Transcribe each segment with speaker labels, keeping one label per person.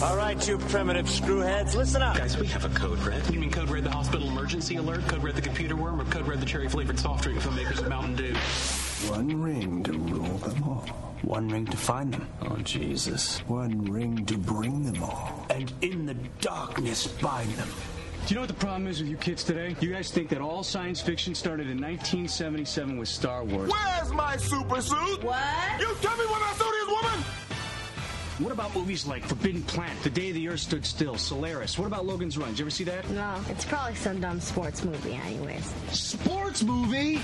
Speaker 1: All right, you primitive screwheads, listen up.
Speaker 2: Guys, we have a code red. You mean code red the hospital emergency alert, code red the computer worm, or code red the cherry-flavored soft drink from makers of Mountain Dew?
Speaker 3: One ring to rule them all.
Speaker 1: One ring to find them.
Speaker 2: Oh, Jesus.
Speaker 3: One ring to bring them all.
Speaker 1: And in the darkness bind them.
Speaker 4: Do you know what the problem is with you kids today? You guys think that all science fiction started in 1977 with Star Wars.
Speaker 5: Where's my super suit?
Speaker 6: What?
Speaker 5: You tell me where my suit is, woman!
Speaker 4: What about movies like Forbidden Planet, The Day the Earth Stood Still, Solaris? What about Logan's Run? Did you ever see that?
Speaker 6: No, it's probably some dumb sports movie anyways.
Speaker 4: Sports movie?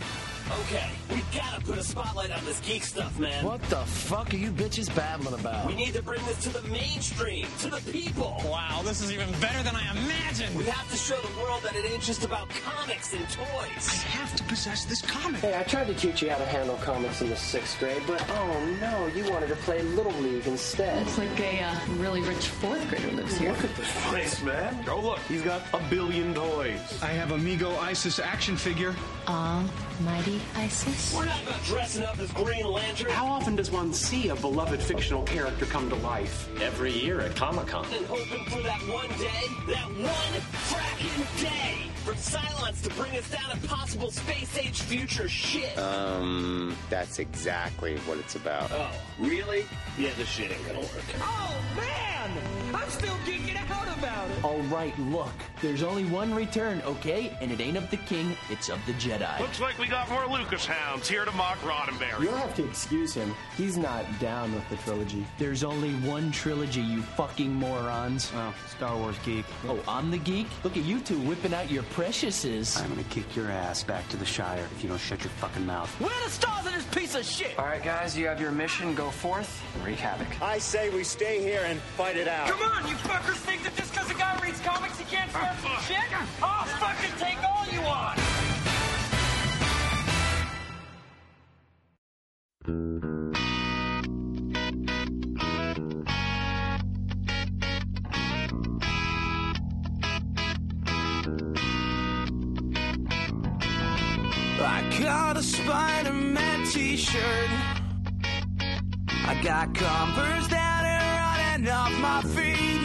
Speaker 7: Okay, we gotta put a spotlight on this geek stuff, man.
Speaker 1: What the fuck are you bitches babbling about?
Speaker 7: We need to bring this to the mainstream, to the people.
Speaker 8: Wow, this is even better than I imagined.
Speaker 7: We have to show the world that it ain't just about comics and toys.
Speaker 4: I have to possess this comic.
Speaker 9: Hey, I tried to teach you how to handle comics in the 6th grade, but oh no, you wanted to play Little League instead.
Speaker 10: Looks like a really rich 4th grader lives here.
Speaker 5: Look at this place, man. Oh, look, he's got a billion toys.
Speaker 4: I have Amigo Isis action figure.
Speaker 6: Mighty ISIS?
Speaker 7: We're not about dressing up as Green Lantern.
Speaker 2: How often does one see a beloved fictional character come to life?
Speaker 1: Every year at Comic-Con.
Speaker 7: And hoping for that one day, that one fracking day, for Cylons to bring us down impossible space-age future shit.
Speaker 11: That's exactly what it's about.
Speaker 7: Oh, really? Yeah, this shit ain't gonna work.
Speaker 8: Oh, man! I'm still geeking out about it.
Speaker 12: All right, look. There's only one return, okay? And it ain't of the king, it's of the Jedi.
Speaker 5: Looks like we got more Lucas hounds here to mock Roddenberry.
Speaker 9: You'll have to excuse him. He's not down with the trilogy.
Speaker 12: There's only one trilogy, you fucking morons.
Speaker 1: Oh, Star Wars geek.
Speaker 12: Oh, I'm the geek? Look at you two whipping out your preciouses.
Speaker 1: I'm gonna kick your ass back to the Shire if you don't shut your fucking mouth.
Speaker 8: Where are the stars in this piece of shit?
Speaker 9: All right, guys, you have your mission. Go forth and wreak havoc.
Speaker 1: I say we stay here and fight it out.
Speaker 8: Come on, you fuckers think that just because a guy reads comics he can't start some shit? I'll fucking take all you want!
Speaker 13: I got a Spider-Man t-shirt. I got Converse that are running off my feet.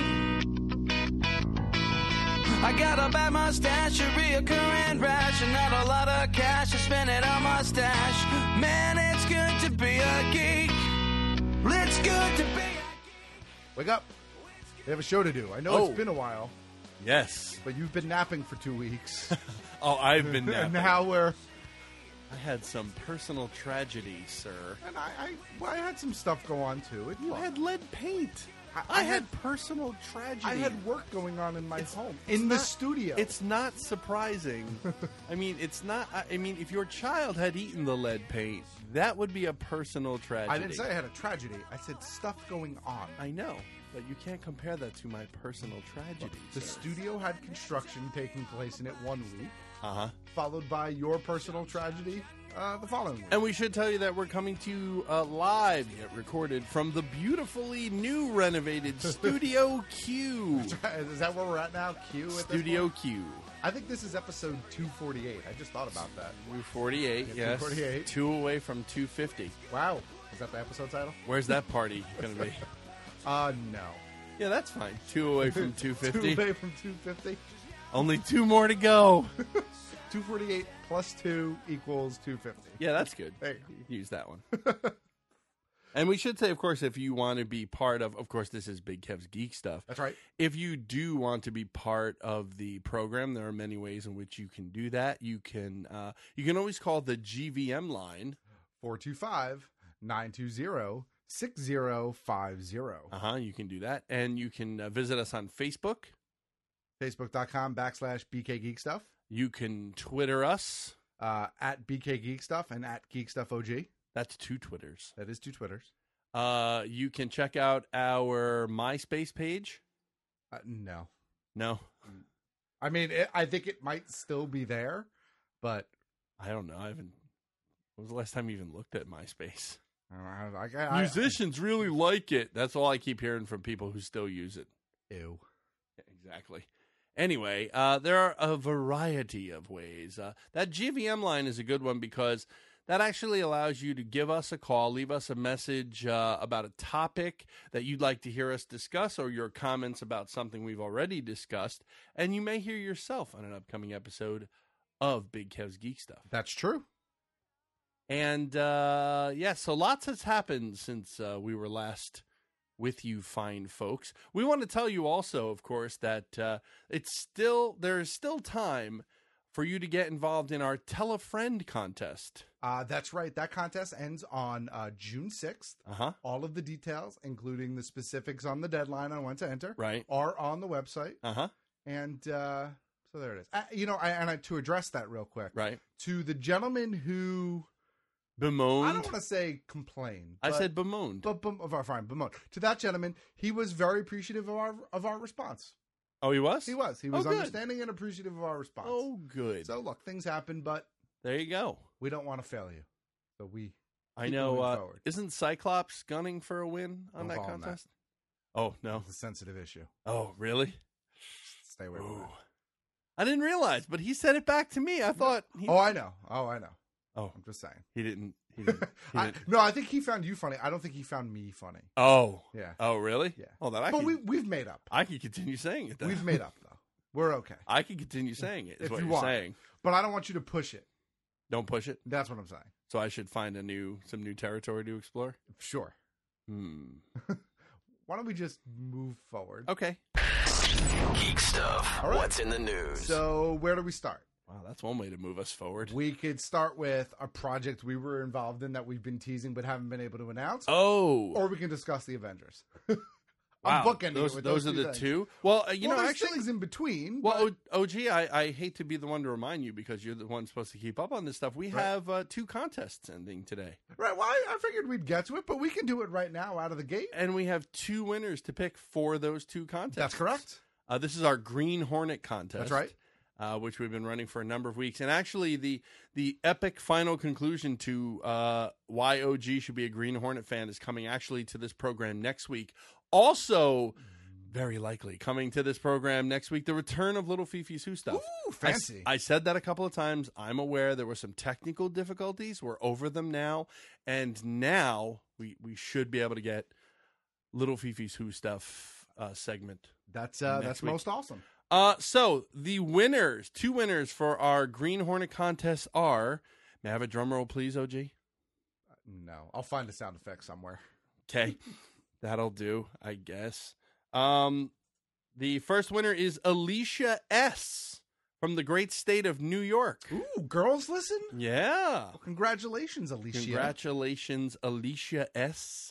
Speaker 13: I got a bad mustache, a reoccurring rash, and not a lot of cash to spend it on my stash. Man, it's good to be a geek. It's good to be a geek.
Speaker 14: Wake up. We have a show to do. I know it's been a while.
Speaker 15: Yes.
Speaker 14: But you've been napping for 2 weeks.
Speaker 15: Oh, I've been napping.
Speaker 14: And now we're...
Speaker 15: I had some personal tragedy, sir.
Speaker 14: And I had some stuff go on, too.
Speaker 15: You had lead paint.
Speaker 14: I had personal tragedy. I had work going on in my home. In the studio.
Speaker 15: It's not surprising. I mean, it's not... I mean, if your child had eaten the lead paint, that would be a personal tragedy.
Speaker 14: I didn't say I had a tragedy. I said stuff going on.
Speaker 15: I know. But you can't compare that to my personal tragedy.
Speaker 14: The studio had construction taking place in it 1 week.
Speaker 15: Uh-huh.
Speaker 14: Followed by your personal tragedy the following week.
Speaker 15: And we should tell you that we're coming to you live, yet recorded, from the beautifully new renovated Studio Q.
Speaker 14: Is that where we're at now? Q?
Speaker 15: Studio Q.
Speaker 14: I think this is episode 248. I just thought about that.
Speaker 15: 248, yes.
Speaker 14: 248.
Speaker 15: 2 away from 250.
Speaker 14: Wow. Is that the episode title?
Speaker 15: Where's that party going to be?
Speaker 14: No.
Speaker 15: Yeah, that's fine. 2 away from 250.
Speaker 14: 2 away from 250.
Speaker 15: Only 2 more to go.
Speaker 14: 248 plus 2 equals 250.
Speaker 15: Yeah, that's good.
Speaker 14: Hey.
Speaker 15: Use that one. And we should say, of course, if you want to be part of course, this is Big Kev's Geek Stuff.
Speaker 14: That's right.
Speaker 15: If you do want to be part of the program, there are many ways in which you can do that. You can always call the GVM line.
Speaker 14: 425-920-6050.
Speaker 15: You can do that. And you can visit us on Facebook.
Speaker 14: Facebook.com/BK Geek Stuff.
Speaker 15: You can Twitter us.
Speaker 14: At BK Geek Stuff and at Geek Stuff OG.
Speaker 15: That's 2 Twitters.
Speaker 14: That is 2 Twitters.
Speaker 15: You can check out our MySpace page.
Speaker 14: No.
Speaker 15: No?
Speaker 14: I mean, I think it might still be there, but...
Speaker 15: I don't know. When was the last time you even looked at MySpace?
Speaker 14: Musicians
Speaker 15: really like it. That's all I keep hearing from people who still use it.
Speaker 14: Ew.
Speaker 15: Yeah, exactly. Anyway, there are a variety of ways. That GVM line is a good one because That actually allows you to give us a call, leave us a message about a topic that you'd like to hear us discuss, or your comments about something we've already discussed, and you may hear yourself on an upcoming episode of Big Kev's Geek Stuff.
Speaker 16: That's true.
Speaker 15: And, so lots has happened since we were last with you fine folks. We want to tell you also, of course, that there is still time for you to get involved in our Tell a Friend contest.
Speaker 16: That's right. That contest ends on June 6th. All of the details, including the specifics on the deadline on when to enter, are on the website. And so there it is. To address that real quick, to the gentleman who
Speaker 15: bemoaned.
Speaker 16: I don't want to say complained.
Speaker 15: I said bemoaned.
Speaker 16: Fine, bemoaned. To that gentleman, he was very appreciative of our response.
Speaker 15: Oh, he was?
Speaker 16: He was. He was understanding and appreciative of our response.
Speaker 15: Oh, good.
Speaker 16: So look, things happen, but
Speaker 15: there you go.
Speaker 16: We don't want to fail you, so we.
Speaker 15: I know. Isn't Cyclops gunning for a win on that contest? Oh no,
Speaker 16: it's a sensitive issue.
Speaker 15: Oh really?
Speaker 16: Stay away from that.
Speaker 15: I didn't realize, but he said it back to me. I thought.
Speaker 16: I know. Oh, I'm just saying.
Speaker 15: He didn't.
Speaker 16: No, I think he found you funny. I don't think he found me funny.
Speaker 15: Oh.
Speaker 16: Yeah.
Speaker 15: Oh, really?
Speaker 16: Yeah.
Speaker 15: Oh,
Speaker 16: we've made up.
Speaker 15: I can continue saying it, though.
Speaker 16: We've made up, though. We're okay.
Speaker 15: I can continue saying it, is
Speaker 16: if
Speaker 15: what
Speaker 16: you
Speaker 15: you're
Speaker 16: want.
Speaker 15: saying.
Speaker 16: But I don't want you to push it.
Speaker 15: Don't push it?
Speaker 16: That's what I'm saying.
Speaker 15: So I should find some new territory to explore?
Speaker 16: Sure. Why don't we just move forward?
Speaker 15: Okay.
Speaker 7: Geek Stuff.
Speaker 16: All right.
Speaker 7: What's in the news?
Speaker 16: So where do we start?
Speaker 15: Wow, that's one way to move us forward.
Speaker 16: We could start with a project we were involved in that we've been teasing but haven't been able to announce.
Speaker 15: Oh.
Speaker 16: Or we can discuss the Avengers.
Speaker 15: Wow.
Speaker 16: I'm bookending it with
Speaker 15: those are the
Speaker 16: things.
Speaker 15: two? Well,
Speaker 16: there's
Speaker 15: actually,
Speaker 16: things in between.
Speaker 15: Well, OG, I hate to be the one to remind you because you're the one supposed to keep up on this stuff. We have 2 contests ending today.
Speaker 16: Right. Well, I figured we'd get to it, but we can do it right now out of the gate.
Speaker 15: And we have 2 winners to pick for those 2 contests.
Speaker 16: That's correct.
Speaker 15: This is our Green Hornet contest.
Speaker 16: That's right.
Speaker 15: Which we've been running for a number of weeks. And actually, the epic final conclusion to why OG should be a Green Hornet fan is coming actually to this program next week. Also, very likely coming to this program next week, the return of Little Fifi's Who Stuff.
Speaker 16: Ooh, fancy.
Speaker 15: I said that a couple of times. I'm aware there were some technical difficulties. We're over them now. And now we should be able to get Little Fifi's Who Stuff segment.
Speaker 16: That's most awesome.
Speaker 15: So the winners, 2 winners for our Green Hornet contest are, may I have a drum roll, please, OG?
Speaker 16: No, I'll find a sound effect somewhere.
Speaker 15: Okay, that'll do, I guess. The first winner is Alicia S. from the great state of New York.
Speaker 16: Ooh, girls listen?
Speaker 15: Yeah.
Speaker 16: Well, congratulations, Alicia.
Speaker 15: Congratulations, Alicia S.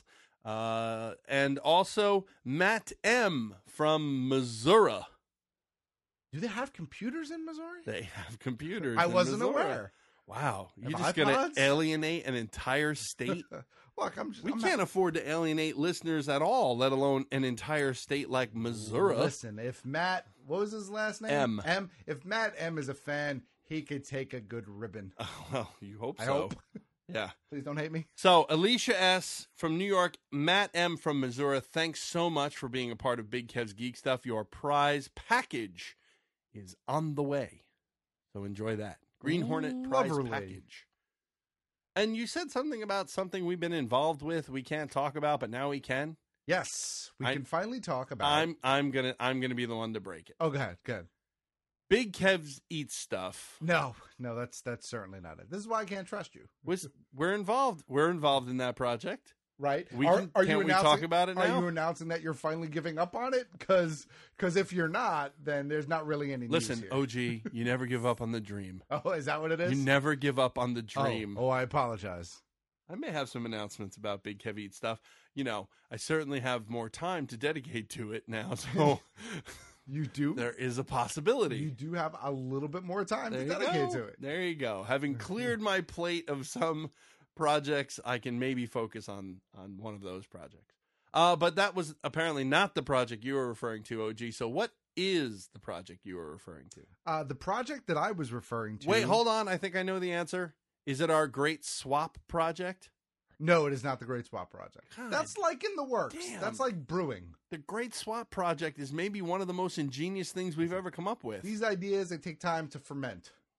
Speaker 15: And also Matt M. from Missouri.
Speaker 16: Do they have computers in Missouri?
Speaker 15: They have computers.
Speaker 16: I wasn't aware.
Speaker 15: Wow, you're
Speaker 16: Have
Speaker 15: just going
Speaker 16: iPods?
Speaker 15: to alienate an entire state?
Speaker 16: Look,
Speaker 15: we can't afford to alienate listeners at all, let alone an entire state like Missouri.
Speaker 16: Listen, if Matt, what was his last name?
Speaker 15: M.
Speaker 16: If Matt M is a fan, he could take a good ribbon.
Speaker 15: Oh, well, you hope so.
Speaker 16: I hope.
Speaker 15: Yeah.
Speaker 16: Please don't hate me.
Speaker 15: So, Alicia S. from New York, Matt M. from Missouri, thanks so much for being a part of Big Kev's Geek Stuff. Your prize package is on the way. So enjoy that. Green Hornet prize package. And you said something about something we've been involved with we can't talk about, but now we can?
Speaker 16: Yes. We can finally talk about it.
Speaker 15: I'm gonna be the one to break it.
Speaker 16: Oh, go ahead. Good.
Speaker 15: Big Kev's Eats Stuff.
Speaker 16: No, that's certainly not it. This is why I can't trust you.
Speaker 15: We're involved. We're involved in that project.
Speaker 16: Right?
Speaker 15: Can we talk about it now?
Speaker 16: Are you announcing that you're finally giving up on it? Because if you're not, then there's not really any news here.
Speaker 15: OG, you never give up on the dream.
Speaker 16: Oh, is that what it is?
Speaker 15: You never give up on the dream.
Speaker 16: Oh, I apologize.
Speaker 15: I may have some announcements about Big Kev Eats Stuff. You know, I certainly have more time to dedicate to it now, so...
Speaker 16: You do?
Speaker 15: There is a possibility.
Speaker 16: You do have a little bit more time to dedicate to it.
Speaker 15: There you go. Having cleared my plate of some projects, I can maybe focus on one of those projects. But that was apparently not the project you were referring to, OG. So what is the project you were referring to?
Speaker 16: The project that I was referring to...
Speaker 15: Wait, hold on. I think I know the answer. Is it our Great Swap project?
Speaker 16: No, it is not the Great Swap project.
Speaker 15: God,
Speaker 16: that's like in the works.
Speaker 15: Damn.
Speaker 16: That's like brewing.
Speaker 15: The Great Swap project is maybe one of the most ingenious things we've ever come up with.
Speaker 16: These ideas, they take time to ferment.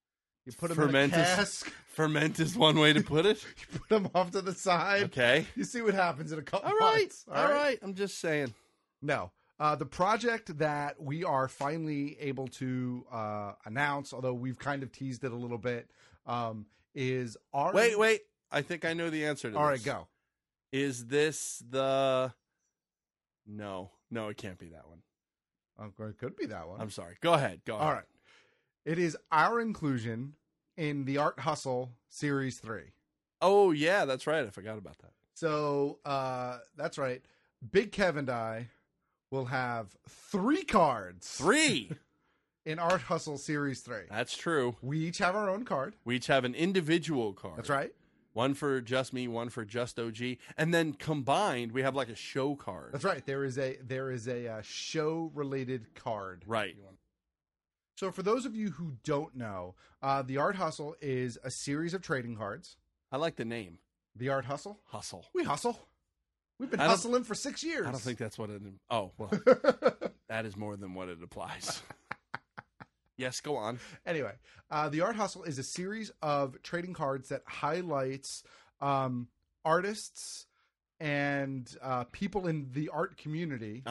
Speaker 16: You put them in a cask.
Speaker 15: Ferment is one way to put it.
Speaker 16: You put them off to the side.
Speaker 15: Okay.
Speaker 16: You see what happens in a couple
Speaker 15: All right.
Speaker 16: months.
Speaker 15: All right. I'm just saying.
Speaker 16: No. The project that we are finally able to announce, although we've kind of teased it a little bit, is our...
Speaker 15: Wait. I think I know the answer to this.
Speaker 16: All right, go.
Speaker 15: Is this the... No, it can't be that one.
Speaker 16: It could be that one.
Speaker 15: I'm sorry. Go ahead.
Speaker 16: All right. It is our inclusion in the Art Hustle Series 3.
Speaker 15: Oh, yeah, that's right. I forgot about that.
Speaker 16: So, that's right. Big Kev and I will have 3 cards.
Speaker 15: 3!
Speaker 16: In Art Hustle Series 3.
Speaker 15: That's true.
Speaker 16: We each have our own card.
Speaker 15: We each have an individual card.
Speaker 16: That's right.
Speaker 15: One for just me, one for just OG, and then combined we have like a show card.
Speaker 16: That's right. There is a show related card.
Speaker 15: Right.
Speaker 16: So for those of you who don't know, the Art Hustle is a series of trading cards.
Speaker 15: I like the name.
Speaker 16: The Art Hustle.
Speaker 15: Hustle.
Speaker 16: We hustle. We've been hustling for 6 years.
Speaker 15: I don't think that's what it. Oh well, that is more than what it applies. Yes, go on.
Speaker 16: Anyway, the Art Hustle is a series of trading cards that highlights artists and people in the art community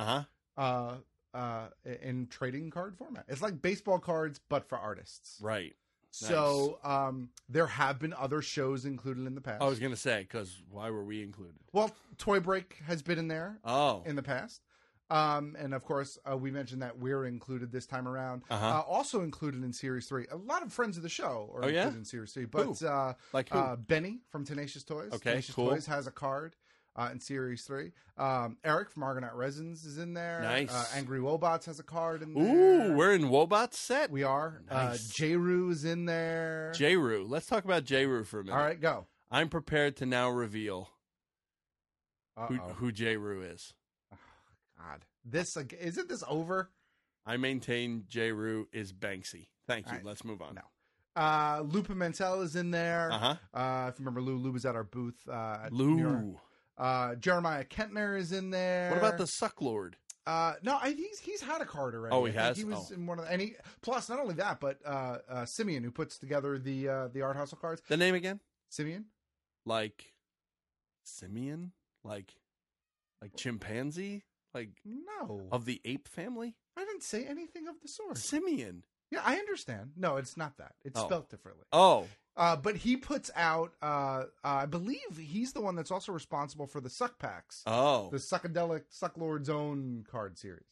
Speaker 16: in trading card format. It's like baseball cards, but for artists.
Speaker 15: Right.
Speaker 16: So there have been other shows included in the past.
Speaker 15: I was going to say, because why were we included?
Speaker 16: Well, Toy Break has been in there in the past. And of course, we mentioned that we're included this time around. Also included in Series 3. A lot of friends of the show are included in Series 3. But
Speaker 15: like who?
Speaker 16: Benny from Tenacious Toys.
Speaker 15: Okay,
Speaker 16: Tenacious Toys has a card in Series 3. Eric from Argonaut Resins is in there.
Speaker 15: Nice.
Speaker 16: Angry Wobots has a card in there.
Speaker 15: Ooh, we're in Wobot's set?
Speaker 16: We are.
Speaker 15: Nice.
Speaker 16: J-Roo is in there.
Speaker 15: J-Roo. Let's talk about J-Roo for a minute.
Speaker 16: All right, go.
Speaker 15: I'm prepared to now reveal who J-Roo is.
Speaker 16: Oh, God. Isn't this over?
Speaker 15: I maintain J-Roo is Banksy. Thank you. Right. Let's move on.
Speaker 16: No. Lou Pimentel is in there. If you remember Lou was at our booth.
Speaker 15: Lou.
Speaker 16: Jeremiah Kentner is in there.
Speaker 15: What about the Sucklord?
Speaker 16: No, he's had a card already.
Speaker 15: Oh, he has?
Speaker 16: He was in one of the, plus not only that, but Simeon, who puts together the Art Hustle cards.
Speaker 15: The name again?
Speaker 16: Simeon?
Speaker 15: Like Simeon? Like chimpanzee? Like
Speaker 16: no.
Speaker 15: Of the ape family?
Speaker 16: I didn't say anything of the sort.
Speaker 15: Simeon.
Speaker 16: Yeah, I understand. No, it's not that. It's spelled differently.
Speaker 15: Oh.
Speaker 16: But he puts out, I believe he's the one that's also responsible for the Suck Packs.
Speaker 15: Oh.
Speaker 16: The Suckadelic Sucklord's Own card series.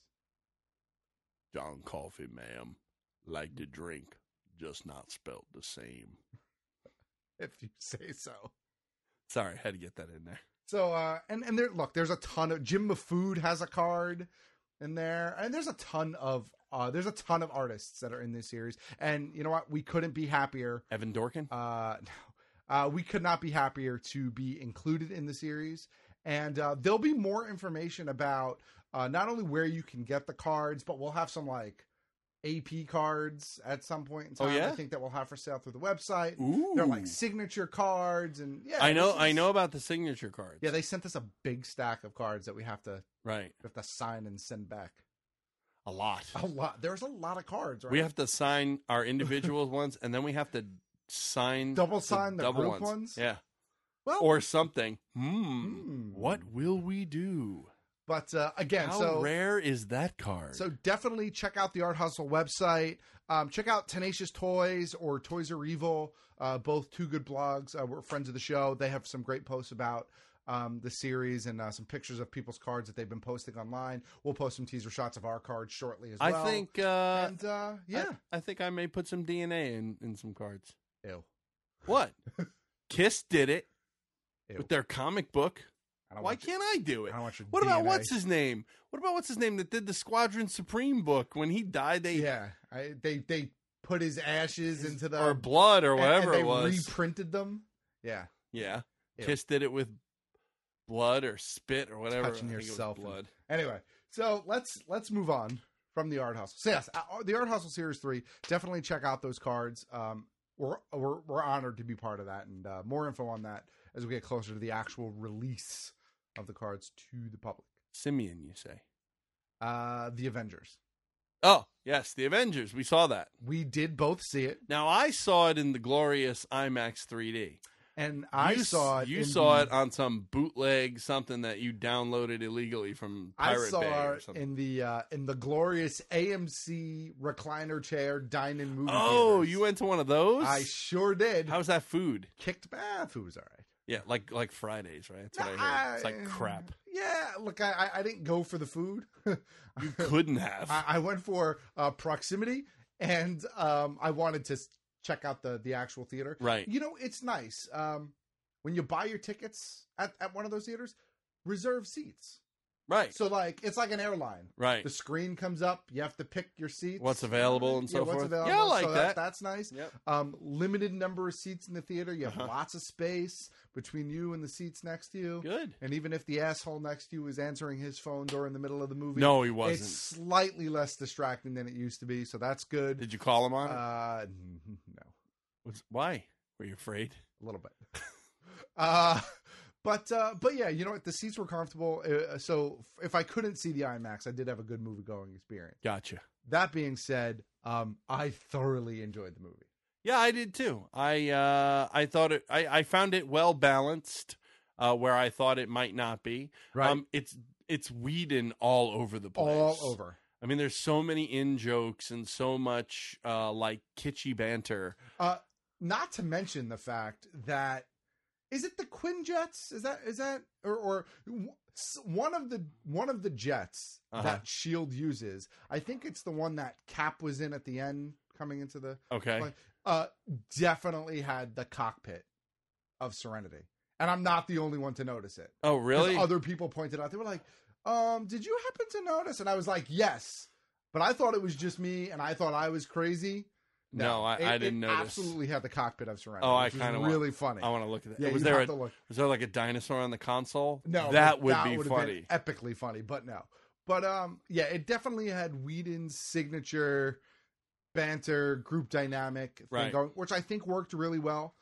Speaker 15: John Coffee, ma'am. Like to drink, just not spelled the same.
Speaker 16: If you say so.
Speaker 15: Sorry, had to get that in there.
Speaker 16: So, and there, look, there's a ton of, Jim Mafood has a card in there, and there's a ton of artists that are in this series, and you know what? We couldn't be happier.
Speaker 15: Evan Dorkin?
Speaker 16: No. We could not be happier to be included in the series, and there'll be more information about not only where you can get the cards, but we'll have some like AP cards at some point in time.
Speaker 15: Oh, yeah?
Speaker 16: I think that we'll have for sale through the website.
Speaker 15: Ooh.
Speaker 16: They're like signature cards, and yeah,
Speaker 15: I know about the signature cards.
Speaker 16: Yeah, they sent us a big stack of cards that we have to sign and send back.
Speaker 15: A lot.
Speaker 16: There's a lot of cards, right?
Speaker 15: We have to sign our individual ones, and then we have to sign
Speaker 16: the group ones.
Speaker 15: Yeah.
Speaker 16: Well,
Speaker 15: or something. What will we do?
Speaker 16: But again,
Speaker 15: how rare is that card?
Speaker 16: So definitely check out the Art Hustle website. Check out Tenacious Toys or Toys Are Evil. Both two good blogs. We're friends of the show. They have some great posts about the series and some pictures of people's cards that they've been posting online. We'll post some teaser shots of our cards shortly as well.
Speaker 15: I think,
Speaker 16: I
Speaker 15: think I may put some DNA in some cards.
Speaker 16: Ew.
Speaker 15: What? Kiss did it
Speaker 16: with
Speaker 15: their comic book. Why can't I do it? What about what's his name? What about what's his name that did the Squadron Supreme book when he died?
Speaker 16: They put his ashes into the
Speaker 15: or blood or whatever
Speaker 16: and
Speaker 15: it was.
Speaker 16: Reprinted them. Yeah.
Speaker 15: Yeah. Kiss did it with blood or spit or whatever.
Speaker 16: Touching yourself.
Speaker 15: Blood.
Speaker 16: Anyway, so let's move on from the Art Hustle. So yes, the Art Hustle Series 3. Definitely check out those cards. We're honored to be part of that, and more info on that as we get closer to the actual release of the cards to the public.
Speaker 15: Simeon, you say?
Speaker 16: The Avengers.
Speaker 15: Oh, yes, The Avengers. We saw that.
Speaker 16: We did both see it.
Speaker 15: Now, I saw it in the glorious IMAX 3D.
Speaker 16: And I saw it.
Speaker 15: You saw it on some bootleg, something that you downloaded illegally from Pirate Bay or something.
Speaker 16: in the glorious AMC recliner chair dine-in movie.
Speaker 15: Oh,
Speaker 16: theaters.
Speaker 15: you went to one of those?
Speaker 16: I sure did.
Speaker 15: How's that food?
Speaker 16: Food was all right.
Speaker 15: Yeah, like Fridays, right? That's what I heard. It's like crap.
Speaker 16: Yeah, look, I didn't go for the food.
Speaker 15: You couldn't have.
Speaker 16: I went for proximity, and I wanted to check out the actual theater.
Speaker 15: Right.
Speaker 16: You know, it's nice. When you buy your tickets at one of those theaters, reserve seats.
Speaker 15: Right.
Speaker 16: So, it's like an airline.
Speaker 15: Right.
Speaker 16: The screen comes up. You have to pick your seats.
Speaker 15: What's available and so forth.
Speaker 16: What's available.
Speaker 15: Yeah, I like
Speaker 16: so
Speaker 15: that.
Speaker 16: That's nice.
Speaker 15: Yep.
Speaker 16: Limited number of seats in the theater. You have lots of space between you and the seats next to you.
Speaker 15: Good.
Speaker 16: And even if the asshole next to you is answering his phone during the middle of the movie.
Speaker 15: No, he wasn't.
Speaker 16: It's slightly less distracting than it used to be, so that's good.
Speaker 15: Did you call him on it?
Speaker 16: No.
Speaker 15: Why? Were you afraid?
Speaker 16: A little bit. But yeah, you know what? The seats were comfortable. So if I couldn't see the IMAX, I did have a good movie going experience.
Speaker 15: Gotcha.
Speaker 16: That being said, I thoroughly enjoyed the movie.
Speaker 15: Yeah, I did too. I thought it. I found it well balanced, where I thought it might not be.
Speaker 16: Right.
Speaker 15: It's Whedon all over the place.
Speaker 16: All over.
Speaker 15: I mean, there's so many in jokes and so much kitschy banter.
Speaker 16: Not to mention the fact that is it the Quinjets? Is that or one of the jets that SHIELD uses? I think it's the one that Cap was in at the end coming into the
Speaker 15: plane.
Speaker 16: Definitely had the cockpit of Serenity, and I'm not the only one to notice it.
Speaker 15: Oh, really?
Speaker 16: Other people pointed out. They were like, "Did you happen to notice?" And I was like, "Yes," but I thought it was just me, and I thought I was crazy.
Speaker 15: No, I didn't notice.
Speaker 16: Absolutely had the cockpit of Serenity.
Speaker 15: Oh, I kind of
Speaker 16: really funny.
Speaker 15: I want to look at that.
Speaker 16: Yeah,
Speaker 15: was there like a dinosaur on the console?
Speaker 16: No,
Speaker 15: that would be funny.
Speaker 16: Epically funny, but no. But yeah, it definitely had Whedon's signature banter, group dynamic thing going, which I think worked really well.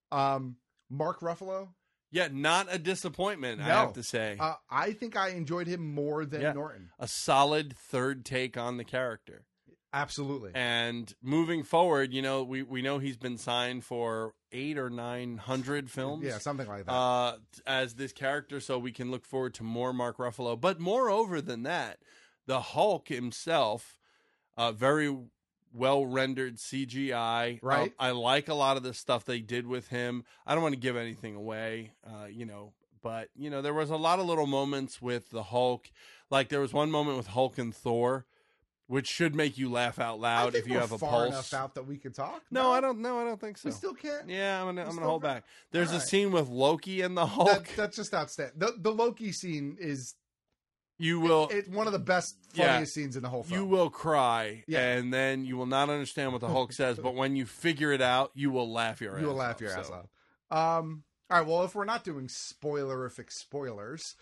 Speaker 16: Mark Ruffalo.
Speaker 15: Yeah, not a disappointment, I have to say.
Speaker 16: I think I enjoyed him more than Norton.
Speaker 15: A solid third take on the character.
Speaker 16: Absolutely.
Speaker 15: And moving forward, you know, we know he's been signed for 800 or 900 films.
Speaker 16: Yeah, something like that.
Speaker 15: As this character, so we can look forward to more Mark Ruffalo. But moreover than that, the Hulk himself, very well-rendered CGI.
Speaker 16: Right.
Speaker 15: I like a lot of the stuff they did with him. I don't want to give anything away, but, there was a lot of little moments with the Hulk. Like, there was one moment with Hulk and Thor, which should make you laugh out loud if you have a
Speaker 16: far
Speaker 15: pulse.
Speaker 16: Enough out that we could talk.
Speaker 15: No, I don't think so.
Speaker 16: We still can't.
Speaker 15: Yeah, I'm gonna hold back. There's a scene with Loki and the Hulk.
Speaker 16: That's just outstanding. The Loki scene is.
Speaker 15: You will.
Speaker 16: It's one of the best, funniest scenes in the whole film.
Speaker 15: You will cry, and then you will not understand what the Hulk says. But when you figure it out, you will laugh your ass off.
Speaker 16: You will laugh your ass off. All right. Well, if we're not doing spoilerific spoilers,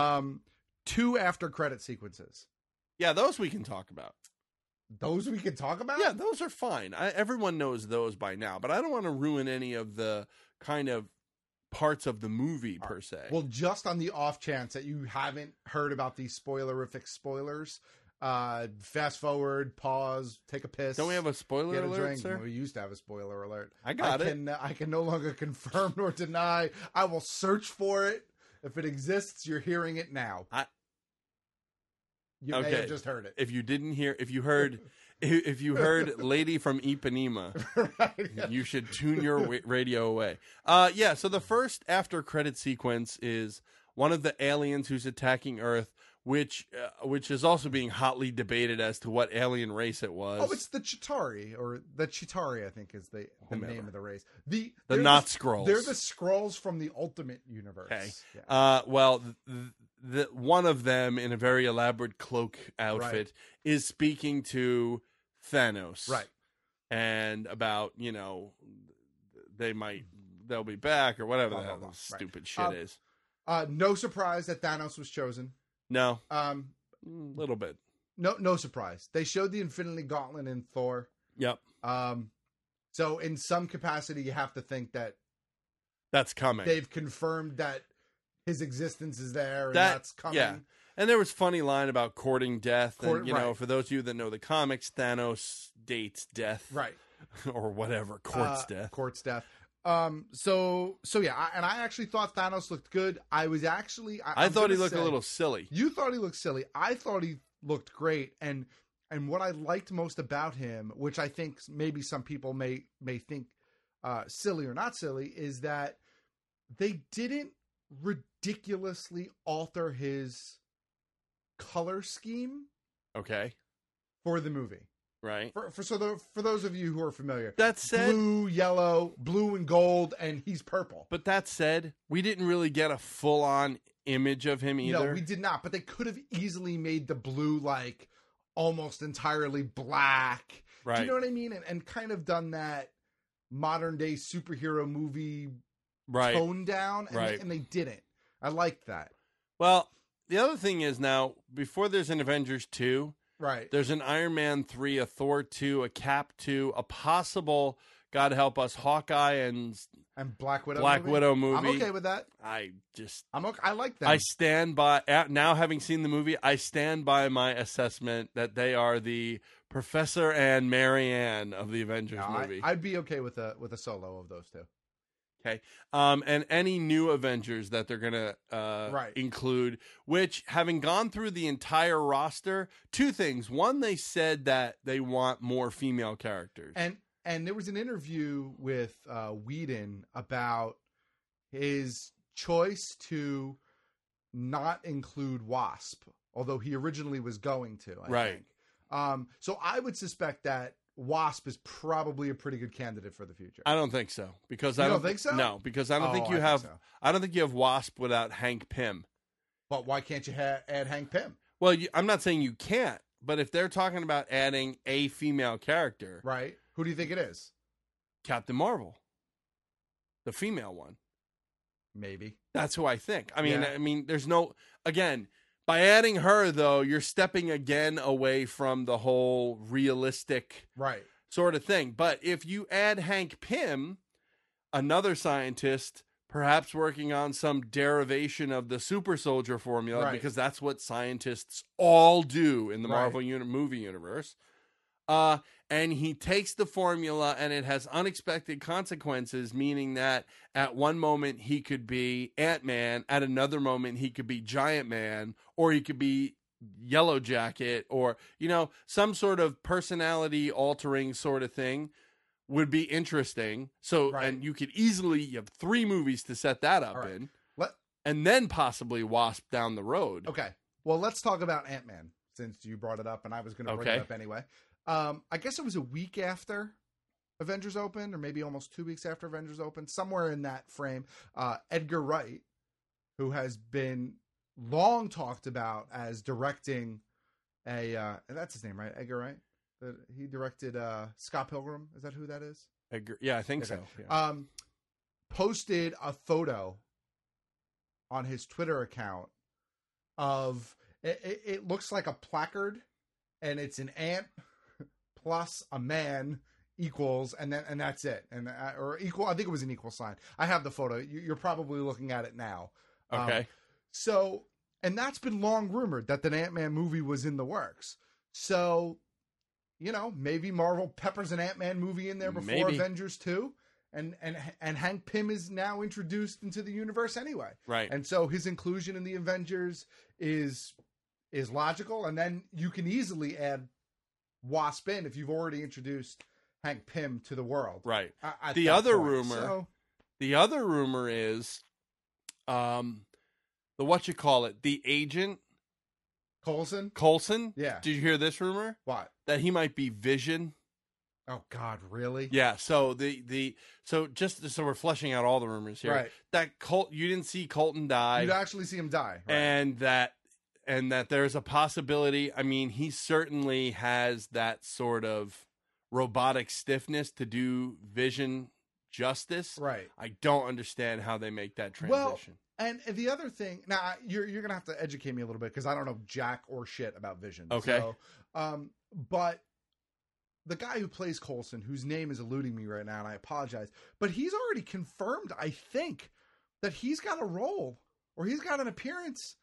Speaker 16: 2 after credit sequences.
Speaker 15: Yeah, those we can talk about.
Speaker 16: Those we can talk about?
Speaker 15: Yeah, those are fine. Everyone knows those by now, but I don't want to ruin any of the kind of parts of the movie per se.
Speaker 16: Well, just on the off chance that you haven't heard about these spoilerific spoilers, fast forward, pause, take a piss.
Speaker 15: Don't we have a spoiler
Speaker 16: get a
Speaker 15: alert,
Speaker 16: drink.
Speaker 15: sir?
Speaker 16: We used to have a spoiler alert.
Speaker 15: I got it.
Speaker 16: I can no longer confirm nor deny. I will search for it. If it exists, you're hearing it now. You may have just heard it.
Speaker 15: If you didn't hear, if you heard Lady from Ipanema, you should tune your radio away. Yeah, so the first after credit sequence is one of the aliens who's attacking Earth, which is also being hotly debated as to what alien race it was.
Speaker 16: Oh, it's the Chitauri, or the Chitauri, I think is the name of the race.
Speaker 15: The not Skrulls.
Speaker 16: They're the Skrulls from the Ultimate Universe.
Speaker 15: Okay.
Speaker 16: Yeah.
Speaker 15: Well, the one of them in a very elaborate cloak outfit is speaking to Thanos.
Speaker 16: Right.
Speaker 15: And about, they'll be back or whatever the hell stupid shit is.
Speaker 16: No surprise that Thanos was chosen.
Speaker 15: No. Little bit.
Speaker 16: No surprise. They showed the Infinity Gauntlet in Thor.
Speaker 15: Yep.
Speaker 16: So in some capacity, you have to think that
Speaker 15: that's coming.
Speaker 16: They've confirmed that his existence is there, and that's coming.
Speaker 15: Yeah. And there was funny line about courting death. And, for those of you that know the comics, Thanos dates death.
Speaker 16: Right.
Speaker 15: Or whatever. Courts death.
Speaker 16: Courts death. So yeah, I actually thought Thanos looked good. I was actually...
Speaker 15: I thought he looked a little silly.
Speaker 16: You thought he looked silly. I thought he looked great. And what I liked most about him, which I think maybe some people may think silly or not silly, is that they didn't ridiculously alter his color scheme.
Speaker 15: Okay.
Speaker 16: For the movie.
Speaker 15: Right.
Speaker 16: For those of you who are familiar.
Speaker 15: That said,
Speaker 16: blue, yellow, blue and gold, and he's purple.
Speaker 15: But that said, we didn't really get a full-on image of him either.
Speaker 16: No, we did not. But they could have easily made the blue like almost entirely black.
Speaker 15: Right.
Speaker 16: Do you know what I mean? And kind of done that modern day superhero movie tone down. And they didn't. I liked that.
Speaker 15: Well, the other thing is now, before there's an Avengers 2,
Speaker 16: right,
Speaker 15: there's an Iron Man 3, a Thor 2, a Cap 2, a possible, God help us, Hawkeye and
Speaker 16: Black Widow
Speaker 15: movie.
Speaker 16: I'm okay with that.
Speaker 15: I
Speaker 16: like that.
Speaker 15: I stand by, now having seen the movie, I stand by my assessment that they are the Professor and Marianne of the Avengers movie.
Speaker 16: I'd be okay with a solo of those two.
Speaker 15: Okay. And any new Avengers that they're going to include, which, having gone through the entire roster, two things. One, they said that they want more female characters.
Speaker 16: And there was an interview with Whedon about his choice to not include Wasp, although he originally was going to, I think. So I would suspect that Wasp is probably a pretty good candidate for the future.
Speaker 15: I don't think so, because
Speaker 16: I don't think so.
Speaker 15: No, because I don't think you have. I don't think you have Wasp without Hank Pym.
Speaker 16: But why can't you add Hank Pym?
Speaker 15: Well, I'm not saying you can't, but if they're talking about adding a female character,
Speaker 16: right? Who do you think it is?
Speaker 15: Captain Marvel, the female one.
Speaker 16: Maybe
Speaker 15: that's who I think. I mean, there's no again. By adding her, though, you're stepping again away from the whole realistic sort of thing. But if you add Hank Pym, another scientist, perhaps working on some derivation of the super soldier formula, because that's what scientists all do in the Marvel movie universe, and he takes the formula and it has unexpected consequences, meaning that at one moment he could be Ant-Man, at another moment he could be Giant Man, or he could be Yellow Jacket, or, some sort of personality altering sort of thing would be interesting. So, and you could easily, you have 3 movies to set that up in, and then possibly Wasp down the road.
Speaker 16: Okay. Well, let's talk about Ant-Man, since you brought it up, and I was going to bring it up anyway. I guess it was a week after Avengers opened, or maybe almost 2 weeks after Avengers opened, somewhere in that frame. Edgar Wright, who has been long talked about as directing that's his name, right? Edgar Wright. He directed Scott Pilgrim. Is that who that is?
Speaker 15: Edgar, yeah, I think so.
Speaker 16: Yeah. Posted a photo on his Twitter account of it looks like a placard, and it's an ant plus a man equals, and that's it, or equal. I think it was an equal sign. I have the photo. You're probably looking at it now.
Speaker 15: Okay.
Speaker 16: So, and that's been long rumored that the Ant-Man movie was in the works. So, maybe Marvel peppers an Ant-Man movie in there before Avengers 2, and Hank Pym is now introduced into the universe anyway.
Speaker 15: Right.
Speaker 16: And so his inclusion in the Avengers is logical, and then you can easily add Wasp in if you've already introduced Hank Pym to the world.
Speaker 15: Right. The other rumor is, the agent Coulson.
Speaker 16: Yeah.
Speaker 15: Did you hear this rumor?
Speaker 16: What?
Speaker 15: That he might be Vision.
Speaker 16: Oh God, really?
Speaker 15: Yeah. So so we're fleshing out all the rumors here.
Speaker 16: Right.
Speaker 15: That you didn't see Colton die.
Speaker 16: You'd actually see him die. Right.
Speaker 15: And that there's a possibility. I mean, he certainly has that sort of robotic stiffness to do Vision justice.
Speaker 16: Right.
Speaker 15: I don't understand how they make that transition.
Speaker 16: Well, and the other thing, now you're going to have to educate me a little bit, because I don't know jack or shit about Vision.
Speaker 15: Okay.
Speaker 16: So, but the guy who plays Coulson, whose name is eluding me right now, and I apologize, but he's already confirmed, I think, that he's got a role, or he's got an appearance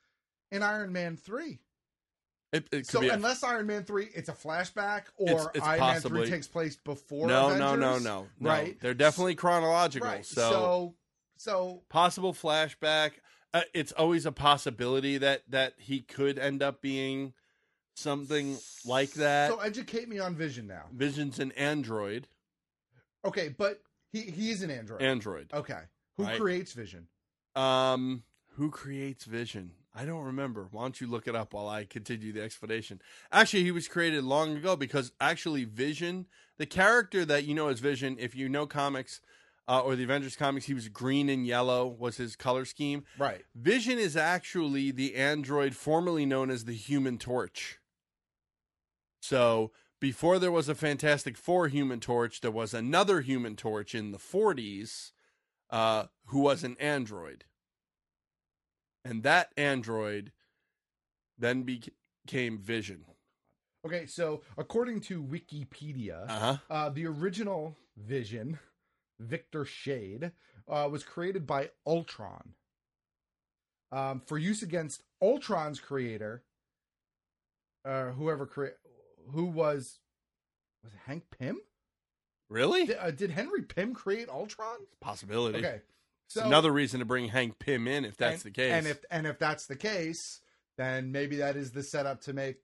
Speaker 16: in Iron Man 3.
Speaker 15: It could
Speaker 16: So
Speaker 15: be
Speaker 16: unless Iron Man 3, it's a flashback, or
Speaker 15: It's
Speaker 16: Iron
Speaker 15: possibly-
Speaker 16: Man 3 takes place before
Speaker 15: no,
Speaker 16: Avengers.
Speaker 15: no.
Speaker 16: Right?
Speaker 15: They're definitely chronological.
Speaker 16: Right.
Speaker 15: So possible flashback. It's always a possibility that he could end up being something like that.
Speaker 16: So educate me on Vision now.
Speaker 15: Vision's an android.
Speaker 16: Okay, but he's an android.
Speaker 15: Android.
Speaker 16: Okay. Who
Speaker 15: Right.
Speaker 16: creates Vision?
Speaker 15: Who creates Vision? I don't remember. Why don't you look it up while I continue the explanation? Actually, he was created long ago because actually Vision, the character that you know as Vision, if you know comics or the Avengers comics, he was green and yellow was his color scheme.
Speaker 16: Right.
Speaker 15: Vision is actually the android formerly known as the Human Torch. So before there was a Fantastic Four Human Torch, there was another Human Torch in the 40s who was an android. And that android then became Vision.
Speaker 16: Okay, so according to Wikipedia, the original Vision, Victor Shade, was created by Ultron for use against Ultron's creator, who was it Hank Pym?
Speaker 15: Really?
Speaker 16: Did Henry Pym create Ultron?
Speaker 15: Possibility.
Speaker 16: Okay.
Speaker 15: So, another reason to bring Hank Pym in if that's the case.
Speaker 16: And if that's the case, then maybe that is the setup to make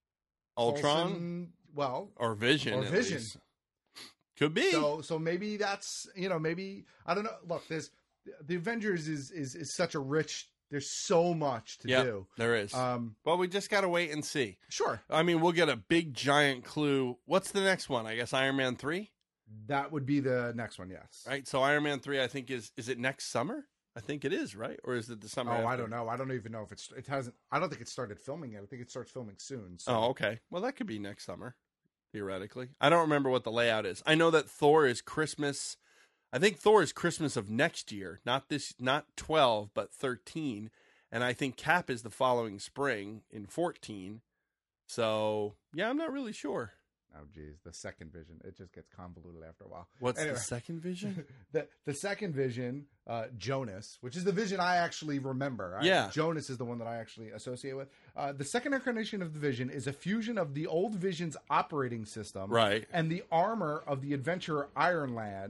Speaker 15: Ultron,
Speaker 16: Coulson,
Speaker 15: or Vision.
Speaker 16: Or Vision.
Speaker 15: Least. Could be.
Speaker 16: So maybe that's, maybe, I don't know. Look, the Avengers is such a rich, there's so much to do.
Speaker 15: There is. Well, we just got to wait and see.
Speaker 16: Sure.
Speaker 15: I mean, we'll get a big giant clue. What's the next one? I guess Iron Man 3?
Speaker 16: That would be the next one, yes.
Speaker 15: Right. So Iron Man 3, I think is it next summer? I think it is, right? Or is it the summer?
Speaker 16: Oh, I don't know. I don't even know if it hasn't. I don't think it started filming yet. I think it starts filming soon. So.
Speaker 15: Oh, okay. Well, that could be next summer, theoretically. I don't remember what the layout is. I know that Thor is Christmas. I think Thor is Christmas of next year, not 12, but 13. And I think Cap is the following spring in 14. So yeah, I'm not really sure.
Speaker 16: Oh, geez. The second Vision. It just gets convoluted after a while.
Speaker 15: What's the second Vision?
Speaker 16: The second Vision, Jonas, which is the Vision I actually remember.
Speaker 15: Yeah.
Speaker 16: Jonas is the one that I actually associate with. The second incarnation of the Vision is a fusion of the old Vision's operating system and the armor of the adventurer Iron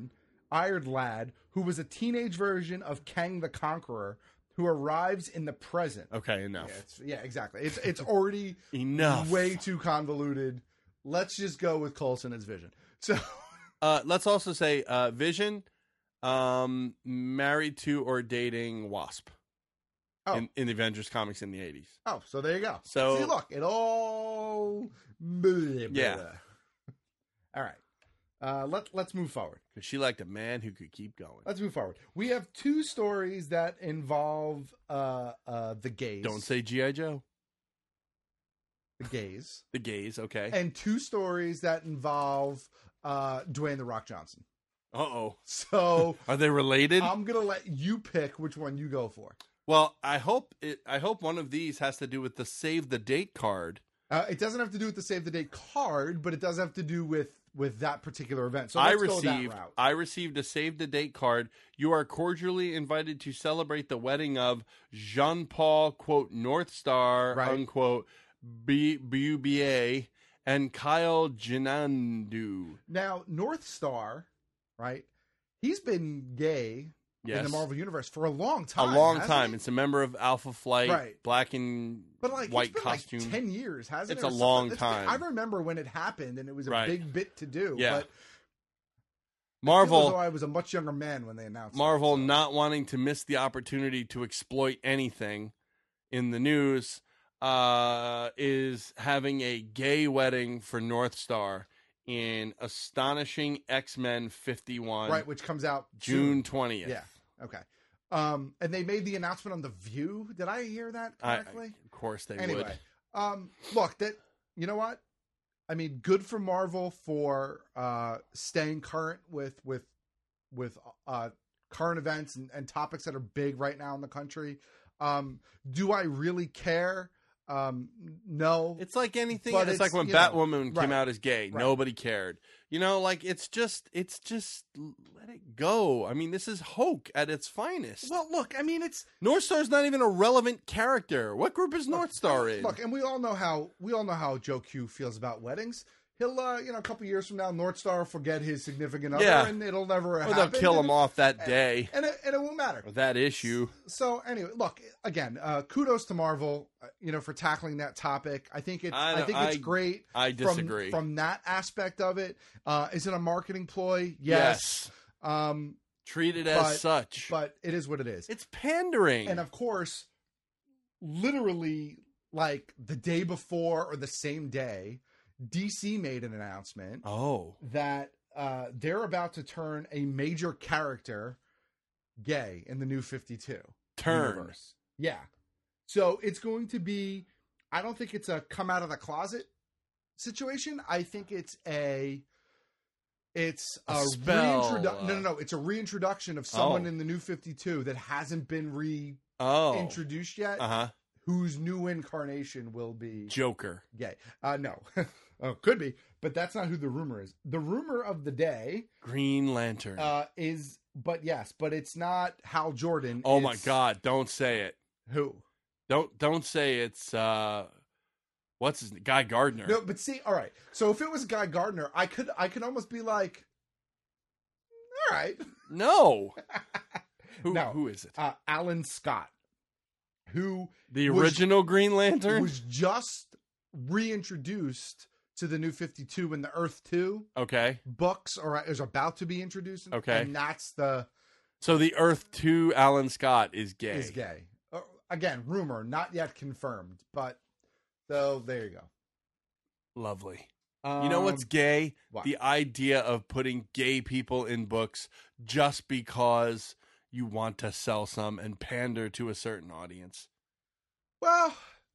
Speaker 16: Lad, who was a teenage version of Kang the Conqueror, who arrives in the present.
Speaker 15: Okay, enough.
Speaker 16: Yeah, exactly. It's already
Speaker 15: enough.
Speaker 16: Way too convoluted. Let's just go with Coulson as Vision. So,
Speaker 15: let's also say Vision, married to or dating Wasp. In the Avengers comics in the 80s.
Speaker 16: Oh, so there you go.
Speaker 15: So
Speaker 16: see, look, it all.
Speaker 15: Yeah.
Speaker 16: All right. Let's move forward.
Speaker 15: Because she liked a man who could keep going.
Speaker 16: Let's move forward. We have two stories that involve the gays.
Speaker 15: Don't say G.I. Joe.
Speaker 16: The gays.
Speaker 15: The gays, okay.
Speaker 16: And two stories that involve Dwayne "The Rock" Johnson.
Speaker 15: Uh-oh.
Speaker 16: So
Speaker 15: are they related?
Speaker 16: I'm gonna let you pick which one you go for.
Speaker 15: Well, I hope one of these has to do with the save the date card.
Speaker 16: It doesn't have to do with the save the date card, but it does have to do with that particular event. So
Speaker 15: I
Speaker 16: go that route.
Speaker 15: I received a save the date card. You are cordially invited to celebrate the wedding of Jean-Paul, quote, North Star, unquote, BUBA, and Kyle Janandu.
Speaker 16: Now, North Star, right? He's been gay in the Marvel Universe for a long time.
Speaker 15: A long time. It's a member of Alpha Flight, black and white
Speaker 16: it's been
Speaker 15: costume.
Speaker 16: Like 10 years, hasn't it?
Speaker 15: It's a long time.
Speaker 16: I remember when it happened, and it was a big bit to do.
Speaker 15: Yeah.
Speaker 16: But
Speaker 15: Marvel,
Speaker 16: I was a much younger man when they announced
Speaker 15: Marvel it, so. Not wanting to miss the opportunity to exploit anything in the news, is having a gay wedding for North Star in Astonishing X-Men 51.
Speaker 16: Right, which comes out
Speaker 15: June 20th.
Speaker 16: Yeah, okay. And they made the announcement on The View. Did I hear that correctly?
Speaker 15: Of course they
Speaker 16: would.
Speaker 15: Anyway,
Speaker 16: look, you know what? I mean, good for Marvel for staying current with current events and topics that are big right now in the country. Do I really care No.
Speaker 15: It's like anything.
Speaker 16: But
Speaker 15: It's like when
Speaker 16: you know,
Speaker 15: Batwoman came
Speaker 16: right,
Speaker 15: out as gay.
Speaker 16: right.
Speaker 15: Nobody cared. You know, like it's just let it go. I mean, this is Hulk at its finest.
Speaker 16: Well, look, I mean, it's
Speaker 15: North Star's not even a relevant character. What group is North Star in?
Speaker 16: Look, and we all know how Joe Q feels about weddings. He'll, a couple years from now, North Star will forget his significant other, and it'll never
Speaker 15: Or
Speaker 16: happen.
Speaker 15: they'll kill him off that day.
Speaker 16: And it won't matter.
Speaker 15: Or that issue.
Speaker 16: So anyway, look, again, kudos to Marvel, for tackling that topic. I think it's great.
Speaker 15: I disagree.
Speaker 16: From that aspect of it. Is it a marketing ploy? Yes.
Speaker 15: Treat it as such.
Speaker 16: But it is what it is.
Speaker 15: It's pandering.
Speaker 16: And of course, literally like the day before or the same day, DC made an announcement that they're about to turn a major character gay in the New 52 universe. Yeah. So it's going to be, I don't think it's a come out of the closet situation. I think it's a reintroduction. No. It's a reintroduction of someone in the New 52 that hasn't been reintroduced yet. Whose new incarnation will be
Speaker 15: Joker.
Speaker 16: Gay. No. Could be, but that's not who the rumor is. The rumor of the day,
Speaker 15: Green Lantern,
Speaker 16: but it's not Hal Jordan.
Speaker 15: Oh my God! Don't say it.
Speaker 16: Who?
Speaker 15: Don't say it's what's his name? Guy Gardner.
Speaker 16: No, but see, all right. So if it was Guy Gardner, I could almost be like, all right.
Speaker 15: No. Who is it?
Speaker 16: Alan Scott, who
Speaker 15: the original Green Lantern
Speaker 16: was just reintroduced to the New 52 in the Earth 2 books, or is about to be introduced. And that's
Speaker 15: so the Earth 2 Alan Scott is gay.
Speaker 16: Is gay. Again, rumor, not yet confirmed, but so there you go.
Speaker 15: Lovely. You know what's gay?
Speaker 16: What?
Speaker 15: The idea of putting gay people in books just because you want to sell some and pander to a certain audience.
Speaker 16: Well,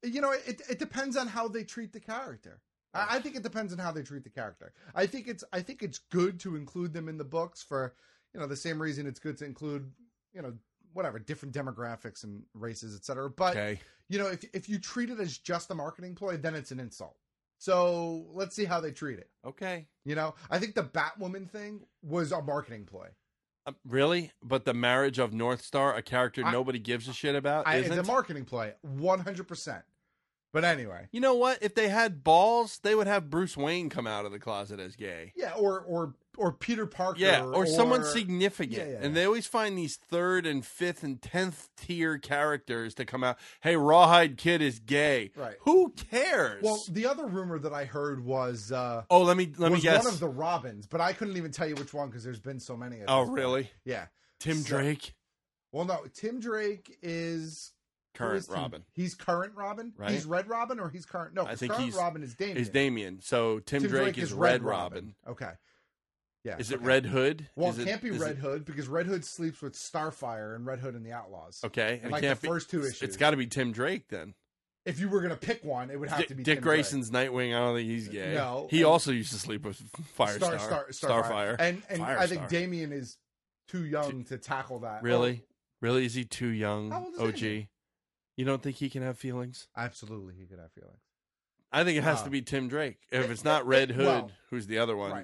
Speaker 16: it depends on how they treat the character. I think it depends on how they treat the character. I think it's good to include them in the books for, the same reason it's good to include, whatever, different demographics and races, etc. But, if you treat it as just a marketing ploy, then it's an insult. So let's see how they treat it.
Speaker 15: Okay.
Speaker 16: I think the Batwoman thing was a marketing ploy.
Speaker 15: Really? But the marriage of North Star, a character nobody gives a shit about, isn't?
Speaker 16: It's a marketing play, 100%. But anyway.
Speaker 15: You know what? If they had balls, they would have Bruce Wayne come out of the closet as gay.
Speaker 16: Yeah, or Peter Parker.
Speaker 15: Yeah, or someone significant. Yeah. And they always find these 3rd and 5th and 10th tier characters to come out. Hey, Rawhide Kid is gay.
Speaker 16: Right.
Speaker 15: Who cares?
Speaker 16: Well, the other rumor that I heard was
Speaker 15: let me guess.
Speaker 16: One of the Robins, but I couldn't even tell you which one because there's been so many of them.
Speaker 15: Oh, really?
Speaker 16: Yeah.
Speaker 15: Tim Drake?
Speaker 16: Well, no. Tim Drake is
Speaker 15: current Robin.
Speaker 16: He's current Robin?
Speaker 15: Right?
Speaker 16: He's Red Robin or he's current? No,
Speaker 15: I think
Speaker 16: current Robin is Damian.
Speaker 15: Is Damian. So Tim Drake is Red Robin.
Speaker 16: Okay. Yeah.
Speaker 15: Is it Red Hood?
Speaker 16: Well, it can't be Red Hood because Red Hood sleeps with Starfire and Red Hood and the Outlaws.
Speaker 15: Okay.
Speaker 16: And like the first 2 issues.
Speaker 15: It's got to be Tim Drake then.
Speaker 16: If you were going to pick one, it would have to be
Speaker 15: Dick
Speaker 16: Tim
Speaker 15: Grayson's
Speaker 16: Drake.
Speaker 15: Nightwing. I don't think he's gay.
Speaker 16: No.
Speaker 15: He also used to sleep with Starfire.
Speaker 16: And I think Damian is too young to tackle that.
Speaker 15: Really? Really? Is he too young?
Speaker 16: How old is
Speaker 15: OG?
Speaker 16: Damian?
Speaker 15: You don't think he can have feelings?
Speaker 16: Absolutely, he could have feelings.
Speaker 15: I think it has to be Tim Drake. If it's not Red Hood, who's the other one?
Speaker 16: Right.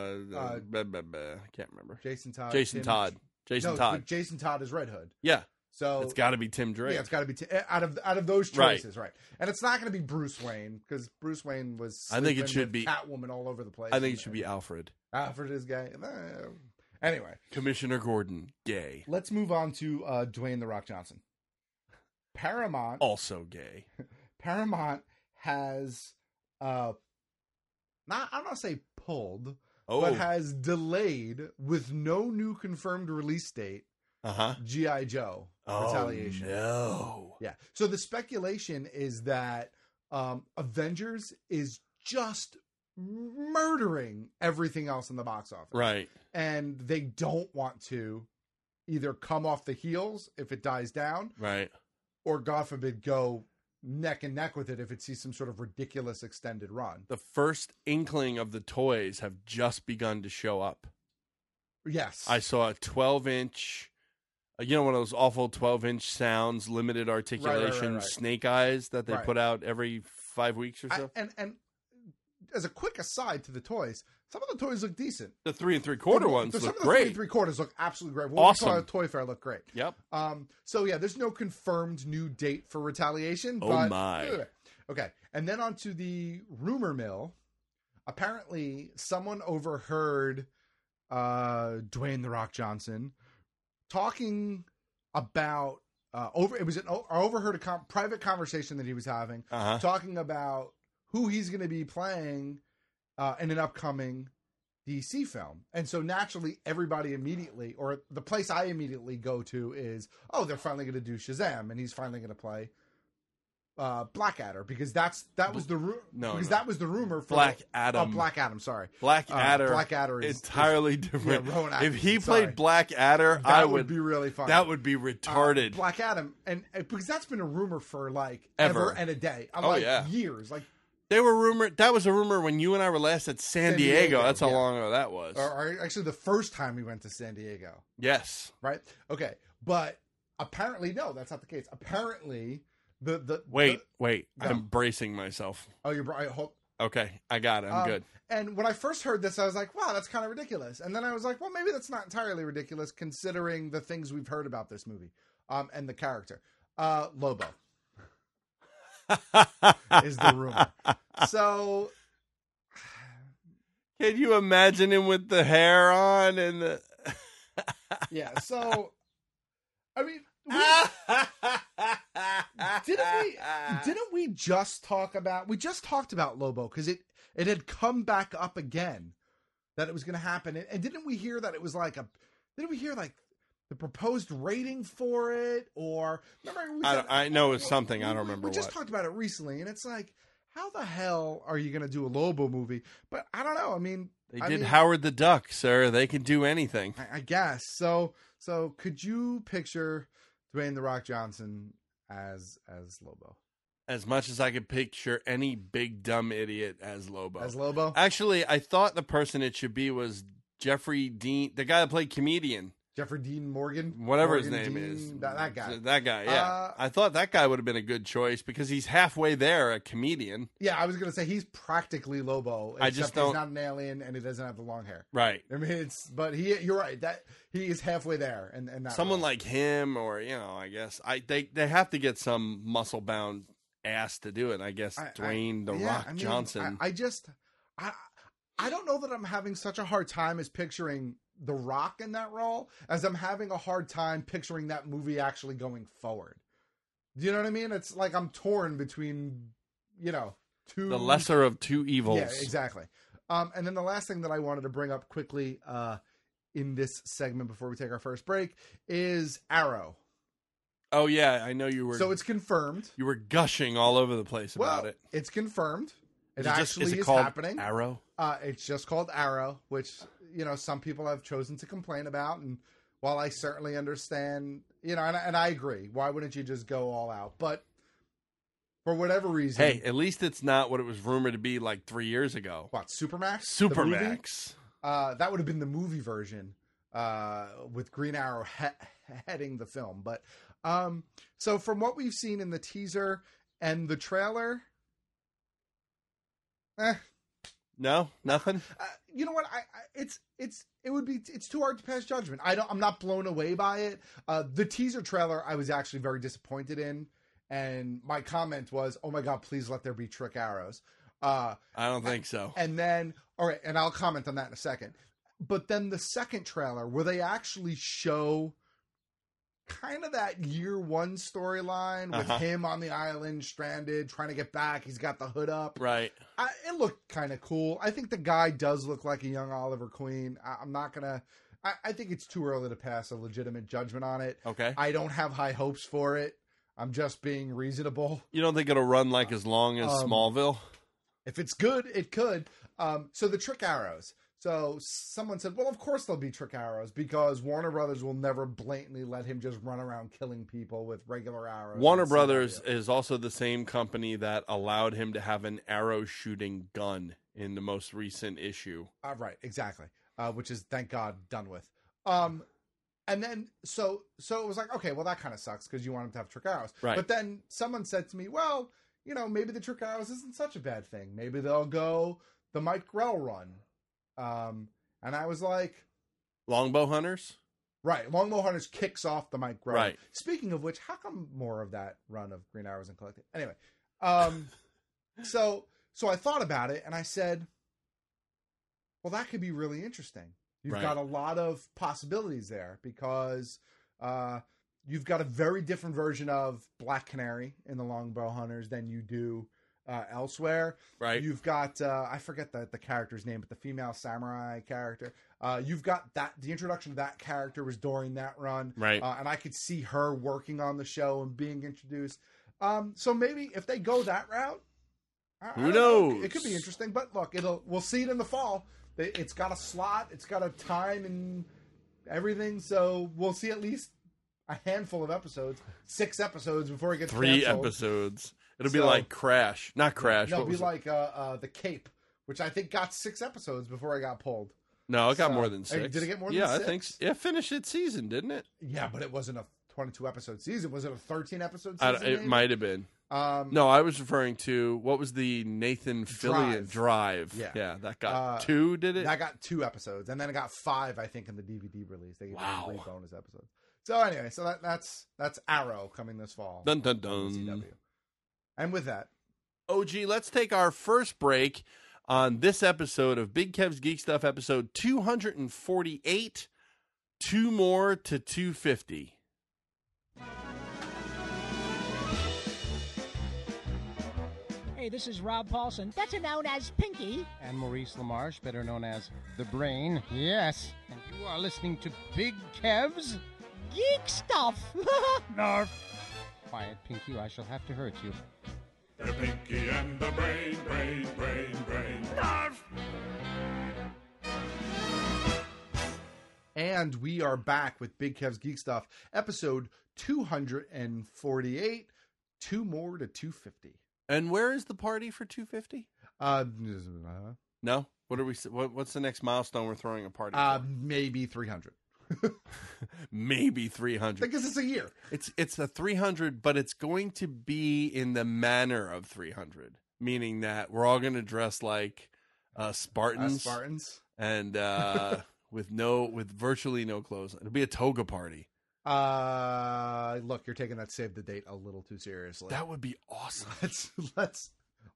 Speaker 15: I can't remember.
Speaker 16: Jason Todd.
Speaker 15: Jason Todd.
Speaker 16: Jason Todd is Red Hood.
Speaker 15: Yeah.
Speaker 16: So
Speaker 15: it's got to be Tim Drake.
Speaker 16: Yeah, it's got to be out of those choices, right? And it's not going to be Bruce Wayne because Bruce Wayne was.
Speaker 15: I think it should be
Speaker 16: Catwoman all over the place.
Speaker 15: I think it should be Alfred.
Speaker 16: Alfred is gay. Anyway,
Speaker 15: Commissioner Gordon, gay.
Speaker 16: Let's move on to Dwayne The Rock Johnson. Paramount,
Speaker 15: also gay.
Speaker 16: Paramount has I'm not say pulled, but has delayed with no new confirmed release date. G.I. Joe Retaliation.
Speaker 15: No.
Speaker 16: Yeah. So the speculation is that Avengers is just murdering everything else in the box office.
Speaker 15: Right.
Speaker 16: And they don't want to either come off the heels if it dies down.
Speaker 15: Right.
Speaker 16: Or, God forbid, go neck and neck with it if it sees some sort of ridiculous extended run.
Speaker 15: The first inkling of the toys have just begun to show up.
Speaker 16: Yes.
Speaker 15: I saw a 12-inch one of those awful 12-inch sounds, limited articulation,
Speaker 16: right.
Speaker 15: Snake Eyes that they
Speaker 16: Right.
Speaker 15: put out every 5 weeks or so.
Speaker 16: And as a quick aside to the toys, some of the toys look decent.
Speaker 15: The 3 3/4 ones
Speaker 16: some
Speaker 15: look
Speaker 16: of the
Speaker 15: great.
Speaker 16: 3 3/4 look absolutely great. What
Speaker 15: Awesome.
Speaker 16: we saw at Toy Fair look great.
Speaker 15: Yep.
Speaker 16: So yeah, there's no confirmed new date for Retaliation.
Speaker 15: Oh,
Speaker 16: but,
Speaker 15: my.
Speaker 16: Okay, and then on to the rumor mill. Apparently, someone overheard Dwayne "The Rock" Johnson talking about overheard a private conversation that he was having, talking about who he's going to be playing in an upcoming DC film. And so naturally, everybody immediately, or the place I immediately go to is, oh, they're finally going to do Shazam, and he's finally going to play Blackadder, because that was the rumor for
Speaker 15: Black Adam.
Speaker 16: Black Adam, sorry.
Speaker 15: Blackadder
Speaker 16: is
Speaker 15: entirely different.
Speaker 16: Yeah, Rowan
Speaker 15: if he
Speaker 16: Atkinson,
Speaker 15: played
Speaker 16: sorry.
Speaker 15: Blackadder,
Speaker 16: That would be really fun.
Speaker 15: That would be retarded.
Speaker 16: Black Adam, and because that's been a rumor for like
Speaker 15: Ever.
Speaker 16: ever and a day. Years. Like
Speaker 15: they were rumored. That was a rumor when you and I were last at San Diego. That's how long ago that was.
Speaker 16: Or actually, the first time we went to San Diego.
Speaker 15: Yes.
Speaker 16: Right. Okay, but apparently, no, that's not the case. Apparently,
Speaker 15: Wait.
Speaker 16: No.
Speaker 15: I'm bracing myself.
Speaker 16: Oh, I hope.
Speaker 15: Okay, I got it. I'm good.
Speaker 16: And when I first heard this, I was like, wow, that's kind of ridiculous. And then I was like, well, maybe that's not entirely ridiculous considering the things we've heard about this movie and the character. Lobo is the rumor. So
Speaker 15: can you imagine him with the hair on and the...
Speaker 16: Yeah, so I mean, didn't we just talk about Lobo, because it had come back up again that it was going to happen, and didn't we hear that it was like the proposed rating for it, or remember
Speaker 15: I know it was something. I don't remember
Speaker 16: we just talked about it recently, and it's like, how the hell are you going to do a Lobo movie? But I don't know. I mean,
Speaker 15: they did Howard the Duck, sir. They can do anything.
Speaker 16: I guess so. So could you picture Dwayne "The Rock" Johnson as Lobo?
Speaker 15: As much as I could picture any big dumb idiot as Lobo.
Speaker 16: As Lobo?
Speaker 15: Actually, I thought the person it should be was Jeffrey Dean, the guy that played Comedian.
Speaker 16: Jeffrey Dean Morgan?
Speaker 15: Whatever
Speaker 16: Morgan
Speaker 15: his name
Speaker 16: Dean,
Speaker 15: is.
Speaker 16: That guy.
Speaker 15: That guy, yeah. I thought that guy would have been a good choice because he's halfway there, a comedian.
Speaker 16: Yeah, I was going to say he's practically Lobo.
Speaker 15: I just don't...
Speaker 16: He's not an alien and he doesn't have the long hair.
Speaker 15: Right.
Speaker 16: I mean, you're right. That he is halfway there. And
Speaker 15: someone like him, or, I guess, they have to get some muscle-bound ass to do it. I guess Dwayne "The Rock" Johnson.
Speaker 16: I don't know that I'm having such a hard time as picturing The Rock in that role as I'm having a hard time picturing that movie actually going forward. Do you know what I mean? It's like I'm torn between, two...
Speaker 15: The lesser of two evils.
Speaker 16: Yeah, exactly. And then the last thing that I wanted to bring up quickly in this segment before we take our first break is Arrow.
Speaker 15: Oh, yeah, I know you were...
Speaker 16: So it's confirmed.
Speaker 15: You were gushing all over the place about it.
Speaker 16: It's confirmed.
Speaker 15: Is
Speaker 16: It
Speaker 15: called
Speaker 16: happening.
Speaker 15: Arrow?
Speaker 16: It's just called Arrow, which, some people have chosen to complain about. And while I certainly understand, and I agree, why wouldn't you just go all out? But for whatever reason...
Speaker 15: Hey, at least it's not what it was rumored to be like 3 years ago.
Speaker 16: What, Supermax?
Speaker 15: Supermax.
Speaker 16: That would have been the movie version with Green Arrow heading the film. But so from what we've seen in the teaser and the trailer...
Speaker 15: No, nothing.
Speaker 16: You know what? It's too hard to pass judgment. I'm not blown away by it. The teaser trailer I was actually very disappointed in, and my comment was, "Oh my god, please let there be trick arrows."
Speaker 15: I don't think so.
Speaker 16: And then, all right, and I'll comment on that in a second. But then the second trailer, where they actually show kind of that year one storyline with him on the island, stranded, trying to get back. He's got the hood up.
Speaker 15: Right.
Speaker 16: It looked kind of cool. I think the guy does look like a young Oliver Queen. I'm not going to... I think it's too early to pass a legitimate judgment on it.
Speaker 15: Okay.
Speaker 16: I don't have high hopes for it. I'm just being reasonable.
Speaker 15: You don't think it'll run like as long as Smallville?
Speaker 16: If it's good, it could. So the trick arrows. So someone said, well, of course there'll be trick arrows because Warner Brothers will never blatantly let him just run around killing people with regular arrows.
Speaker 15: Warner Brothers is also the same company that allowed him to have an arrow shooting gun in the most recent issue.
Speaker 16: Right, exactly. Which is, thank God, done with. And then, so it was like, okay, well, that kind of sucks because you want him to have trick arrows.
Speaker 15: Right.
Speaker 16: But then someone said to me, well, maybe the trick arrows isn't such a bad thing. Maybe they'll go the Mike Grell run. And I was like...
Speaker 15: Longbow Hunters?
Speaker 16: Right. Longbow Hunters kicks off the Mike Grell.
Speaker 15: Right.
Speaker 16: Speaking of which, how come more of that run of Green Arrows and Collected? Anyway, so I thought about it and I said, well, that could be really interesting. You've got a lot of possibilities there because you've got a very different version of Black Canary in the Longbow Hunters than you do elsewhere.
Speaker 15: Right.
Speaker 16: You've got, I forget the character's name, but the female samurai character. You've got the introduction of that character was during that run.
Speaker 15: Right.
Speaker 16: And I could see her working on the show and being introduced. So maybe if they go that route,
Speaker 15: who knows?
Speaker 16: It could be interesting, but look, we'll see it in the fall. It's got a slot, it's got a time and everything, so we'll see at least a handful of episodes, 6 episodes before it gets
Speaker 15: 3
Speaker 16: canceled.
Speaker 15: Episodes. It'll be like Crash, not Crash.
Speaker 16: No, it'll be like The Cape, which I think got 6 episodes before it got pulled.
Speaker 15: No, it got more than 6.
Speaker 16: Did it get more than 6?
Speaker 15: Yeah, I think so. It finished its season, didn't it?
Speaker 16: Yeah, but it wasn't a 22-episode season. Was it a 13-episode season?
Speaker 15: It might have been. No, I was referring to, what was the Nathan Fillion Drive? Yeah, that got 2, did it?
Speaker 16: That got 2 episodes, and then it got 5, I think, in the DVD release. They gave 3 bonus episodes. So anyway, that's Arrow coming this fall.
Speaker 15: Dun, dun, dun.
Speaker 16: CW. And with that,
Speaker 15: OG, let's take our first break on this episode of Big Kev's Geek Stuff, episode 248, 2 more to 250.
Speaker 17: Hey, this is Rob Paulson, better known as Pinky.
Speaker 18: And Maurice LaMarche, better known as The Brain. Yes, and you are listening to Big Kev's
Speaker 17: Geek Stuff.
Speaker 18: Narf. Quiet, Pinky, or I shall have to hurt you.
Speaker 19: The Pinky and the Brain, brain, brain, brain. Narf!
Speaker 16: And we are back with Big Kev's Geek Stuff, episode 248, 2 more to 250.
Speaker 15: And where is the party for 250? No? What's the next milestone we're throwing a party for?
Speaker 16: Maybe 300.
Speaker 15: Maybe 300.
Speaker 16: Because it's a year.
Speaker 15: It's a 300, but it's going to be in the manner of 300, meaning that we're all going to dress like Spartans.
Speaker 16: Spartans.
Speaker 15: And with virtually no clothes. It'll be a toga party.
Speaker 16: Look, you're taking that save the date a little too seriously.
Speaker 15: That would be awesome.
Speaker 16: Let's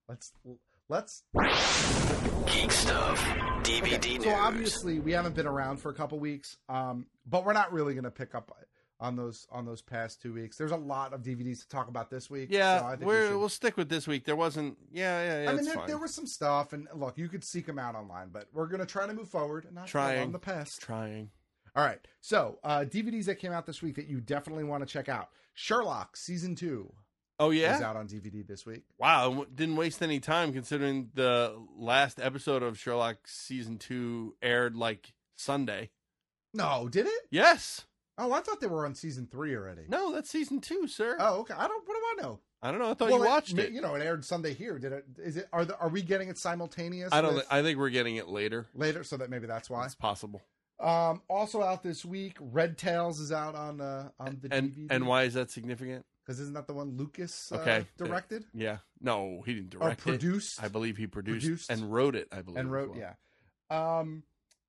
Speaker 7: Geek Stuff DVD news.
Speaker 16: So obviously we haven't been around for a couple weeks, but we're not really going to pick up on those past 2 weeks. There's a lot of DVDs to talk about this week.
Speaker 15: Yeah,
Speaker 16: so I think
Speaker 15: we'll stick with this week. There wasn't. Yeah.
Speaker 16: I mean, there was some stuff, and look, you could seek them out online, but we're going to try to move forward and not dwell on the past.
Speaker 15: Trying.
Speaker 16: All right, so DVDs that came out this week that you definitely want to check out. Sherlock Season 2.
Speaker 15: Oh, yeah?
Speaker 16: Is out on DVD this week.
Speaker 15: Wow, didn't waste any time considering the last episode of Sherlock Season 2 aired like Sunday.
Speaker 16: No, did it?
Speaker 15: Yes.
Speaker 16: Oh, I thought they were on Season 3 already.
Speaker 15: No, that's Season 2, sir.
Speaker 16: Oh, okay. What do I know?
Speaker 15: I don't know. I thought you watched it.
Speaker 16: You know, it aired Sunday here. Did it? Is it? Are we getting it simultaneous?
Speaker 15: I think we're getting it later.
Speaker 16: Later, so that maybe that's why.
Speaker 15: It's possible.
Speaker 16: Also out this week, Red Tails is out on the DVD.
Speaker 15: And why is that significant?
Speaker 16: Because isn't that the one Lucas directed?
Speaker 15: Yeah. No, he didn't direct it.
Speaker 16: Produced?
Speaker 15: I believe he produced and wrote it, I believe.
Speaker 16: And wrote, yeah. I'm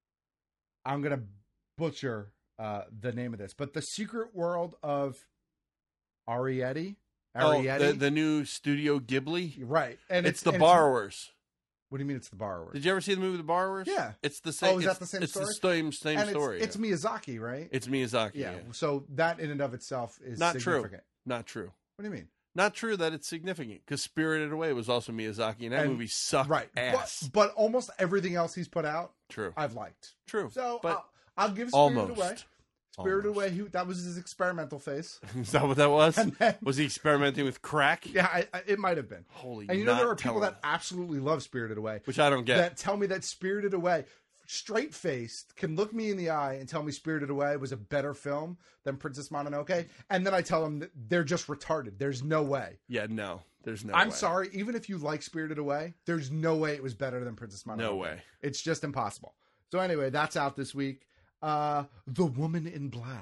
Speaker 16: going to butcher the name of this, but The Secret World of Arrietty?
Speaker 15: The new Studio Ghibli?
Speaker 16: Right. And
Speaker 15: it's The Borrowers.
Speaker 16: What do you mean it's The Borrowers?
Speaker 15: Did you ever see the movie The Borrowers?
Speaker 16: Yeah.
Speaker 15: It's the same.
Speaker 16: Oh, is that the same story?
Speaker 15: It's the same story.
Speaker 16: It's Miyazaki, right?
Speaker 15: It's Miyazaki,
Speaker 16: yeah. So that in and of itself is
Speaker 15: not
Speaker 16: significant.
Speaker 15: Not true.
Speaker 16: What do you mean?
Speaker 15: Not true that it's significant, because Spirited Away was also Miyazaki, and that movie sucked ass.
Speaker 16: But almost everything else he's put out,
Speaker 15: true,
Speaker 16: I've liked.
Speaker 15: True.
Speaker 16: So
Speaker 15: but
Speaker 16: I'll give Spirited Away. Spirited Away, that was his experimental phase.
Speaker 15: Is that what that was? Was he experimenting with crack?
Speaker 16: Yeah, it might have been.
Speaker 15: Holy,
Speaker 16: and you know there are people that absolutely love Spirited Away,
Speaker 15: which I don't get.
Speaker 16: That tell me that Spirited Away, straight faced, can look me in the eye and tell me Spirited Away was a better film than Princess Mononoke, and then I tell them that they're just retarded. There's no way.
Speaker 15: Yeah, no, there's no.
Speaker 16: I'm sorry. Even if you like Spirited Away, there's no way it was better than Princess Mononoke.
Speaker 15: No way.
Speaker 16: It's just impossible. So anyway, that's out this week. The Woman in Black.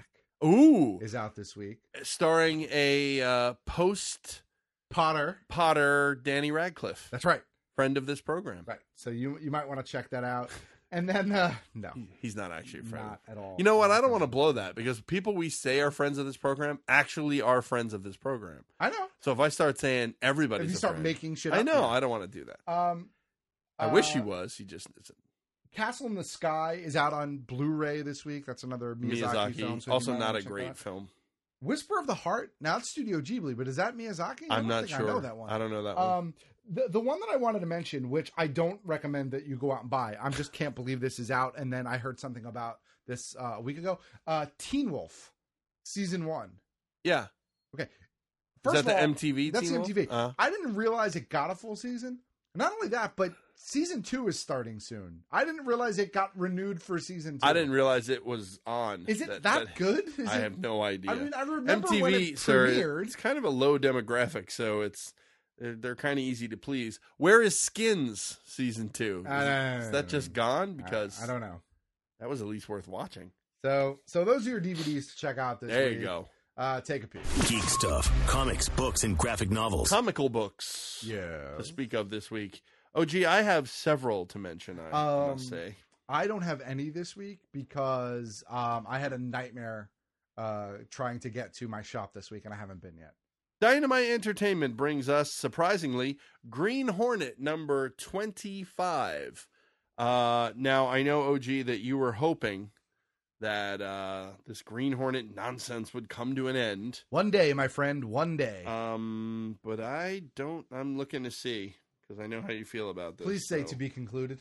Speaker 15: Ooh.
Speaker 16: is out this week.
Speaker 15: Starring a post Potter Danny Radcliffe.
Speaker 16: That's right.
Speaker 15: Friend of this program.
Speaker 16: Right. So you might want to check that out. And then, no.
Speaker 15: He's not actually a friend.
Speaker 16: Not at all.
Speaker 15: You know what? I don't want to blow that because people we say are friends of this program actually are friends of this program.
Speaker 16: I know.
Speaker 15: So if I start saying everybody's
Speaker 16: If you
Speaker 15: a
Speaker 16: start
Speaker 15: friend,
Speaker 16: making shit
Speaker 15: I
Speaker 16: up,
Speaker 15: know.
Speaker 16: yeah.
Speaker 15: I don't want to do that.
Speaker 16: I
Speaker 15: wish he was. He just isn't.
Speaker 16: Castle in the Sky is out on Blu-ray this week. That's another Miyazaki film. So
Speaker 15: also
Speaker 16: you might
Speaker 15: not
Speaker 16: wanna
Speaker 15: a
Speaker 16: check
Speaker 15: great
Speaker 16: that out.
Speaker 15: film.
Speaker 16: Whisper of the Heart. Now it's Studio Ghibli, but is that Miyazaki?
Speaker 15: I'm not sure.
Speaker 16: I know that one.
Speaker 15: I don't know that one.
Speaker 16: The one that I wanted to mention, which I don't recommend that you go out and buy. I just can't believe this is out. And then I heard something about this a week ago. Teen Wolf, season 1.
Speaker 15: Yeah.
Speaker 16: Okay.
Speaker 15: Is that
Speaker 16: of all,
Speaker 15: the MTV?
Speaker 16: That's
Speaker 15: Teen
Speaker 16: the MTV.
Speaker 15: Wolf?
Speaker 16: I didn't realize it got a full season. Not only that, but season 2 is starting soon. I didn't realize it got renewed for season 2.
Speaker 15: I didn't realize it was on.
Speaker 16: Is it that good?
Speaker 15: I have no idea.
Speaker 16: I mean, I remember
Speaker 15: MTV,
Speaker 16: when it
Speaker 15: sir,
Speaker 16: premiered.
Speaker 15: it's kind of a low demographic, so they're kind of easy to please. Where is Skins season 2? Is that just gone? Because
Speaker 16: I don't know.
Speaker 15: That was at least worth watching.
Speaker 16: So those are your DVDs to check out this week.
Speaker 15: There you go.
Speaker 16: Take a peek.
Speaker 20: Geek stuff, comics, books, and graphic novels.
Speaker 15: Comical books.
Speaker 16: Yeah.
Speaker 15: To speak of this week. Oh, gee, I have several to mention, I must say.
Speaker 16: I don't have any this week because I had a nightmare trying to get to my shop this week, and I haven't been yet.
Speaker 15: Dynamite Entertainment brings us, surprisingly, Green Hornet number 25. Now, I know, OG, that you were hoping that this Green Hornet nonsense would come to an end.
Speaker 16: One day, my friend, one day.
Speaker 15: But I'm looking to see, because I know how you feel about this.
Speaker 16: Please say to be concluded.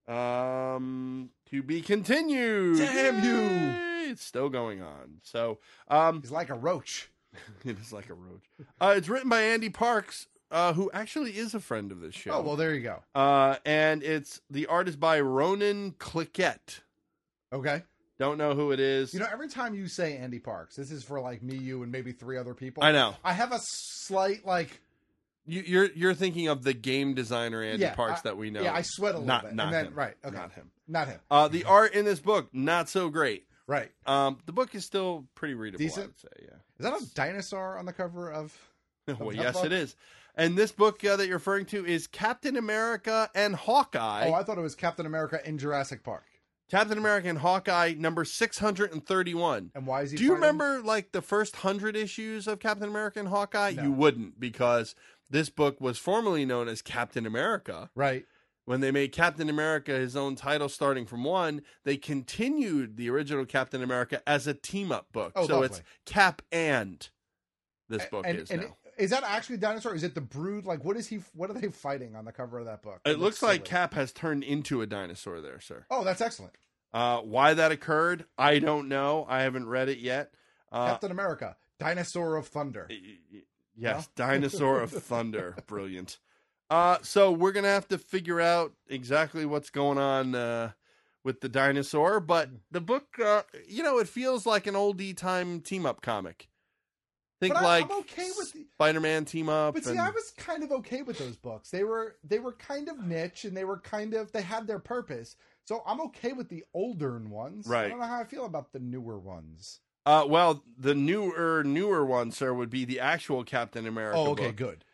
Speaker 15: To be continued.
Speaker 16: Damn you.
Speaker 15: Yay! It's still going on. So,
Speaker 16: he's like a roach.
Speaker 15: It is like a roach. It's written by Andy Parks, who actually is a friend of this show.
Speaker 16: Oh, well, there you go.
Speaker 15: And the art is by Ronan Cliquette.
Speaker 16: Okay.
Speaker 15: Don't know who it is.
Speaker 16: You know, every time you say Andy Parks, this is for like me, you, and maybe 3 other people.
Speaker 15: I know.
Speaker 16: I have a slight like.
Speaker 15: You're thinking of the game designer Andy Parks that we know.
Speaker 16: Yeah, I sweat a little bit.
Speaker 15: Not
Speaker 16: then,
Speaker 15: him.
Speaker 16: Right. Okay.
Speaker 15: Not him.
Speaker 16: Not him.
Speaker 15: The art in this book, not so great.
Speaker 16: Right.
Speaker 15: The book is still pretty readable,
Speaker 16: Decent?
Speaker 15: I would say, yeah.
Speaker 16: Is that a dinosaur on the cover of
Speaker 15: well,
Speaker 16: that
Speaker 15: yes,
Speaker 16: book?
Speaker 15: it is. And this book that you're referring to is Captain America and Hawkeye.
Speaker 16: Oh, I thought it was Captain America in Jurassic Park.
Speaker 15: Captain America and Hawkeye, number 631.
Speaker 16: And why is he
Speaker 15: Do you
Speaker 16: fighting?
Speaker 15: remember, like, the first 100 issues of Captain America and Hawkeye?
Speaker 16: No.
Speaker 15: You wouldn't, because this book was formerly known as Captain America.
Speaker 16: Right.
Speaker 15: When they made Captain America his own title starting from 1, they continued the original Captain America as a team-up book.
Speaker 16: Oh,
Speaker 15: so
Speaker 16: lovely.
Speaker 15: it's Cap and this book is now.
Speaker 16: Is that actually a dinosaur? Is it the Brood? Like, what are they fighting on the cover of that book?
Speaker 15: It looks like
Speaker 16: silly.
Speaker 15: Cap has turned into a dinosaur there, sir.
Speaker 16: Oh, that's excellent.
Speaker 15: Why that occurred, I don't know. I haven't read it yet.
Speaker 16: Captain America, Dinosaur of Thunder.
Speaker 15: Yes,
Speaker 16: No?
Speaker 15: Dinosaur of Thunder. Brilliant. So we're going to have to figure out exactly what's going on with the dinosaur. But the book, it feels like an oldie time team-up comic. Think
Speaker 16: But
Speaker 15: like
Speaker 16: I'm okay with
Speaker 15: Spider-Man team-up.
Speaker 16: But see, I was kind of okay with those books. They were kind of niche, and they had their purpose. So I'm okay with the older ones.
Speaker 15: Right.
Speaker 16: I don't know how I feel about the newer ones.
Speaker 15: Well, the newer one, sir, would be the actual Captain America
Speaker 16: Oh, okay,
Speaker 15: book.
Speaker 16: good.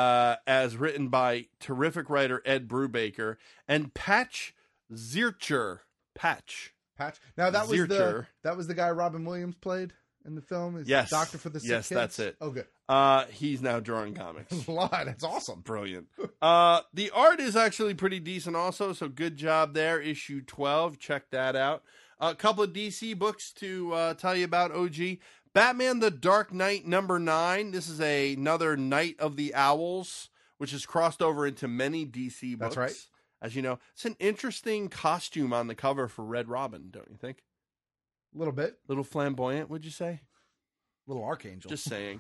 Speaker 15: As written by terrific writer Ed Brubaker and Patch Zircher. Patch.
Speaker 16: Now that was
Speaker 15: Zircher.
Speaker 16: the guy Robin Williams played in the film. Is
Speaker 15: Yes.
Speaker 16: Doctor for the Sick
Speaker 15: Yes,
Speaker 16: Kids?
Speaker 15: that's it.
Speaker 16: Oh, good.
Speaker 15: He's now drawing comics.
Speaker 16: That's awesome.
Speaker 15: Brilliant. The art is actually pretty decent also, so good job there. Issue 12. Check that out. A couple of DC books to tell you about, OG. Batman the Dark Knight number 9. This is another Night of the Owls, which is crossed over into many DC books.
Speaker 16: That's right.
Speaker 15: As you know, it's an interesting costume on the cover for Red Robin, don't you think?
Speaker 16: A little bit.
Speaker 15: Little flamboyant, would you say?
Speaker 16: Little Archangel.
Speaker 15: Just saying.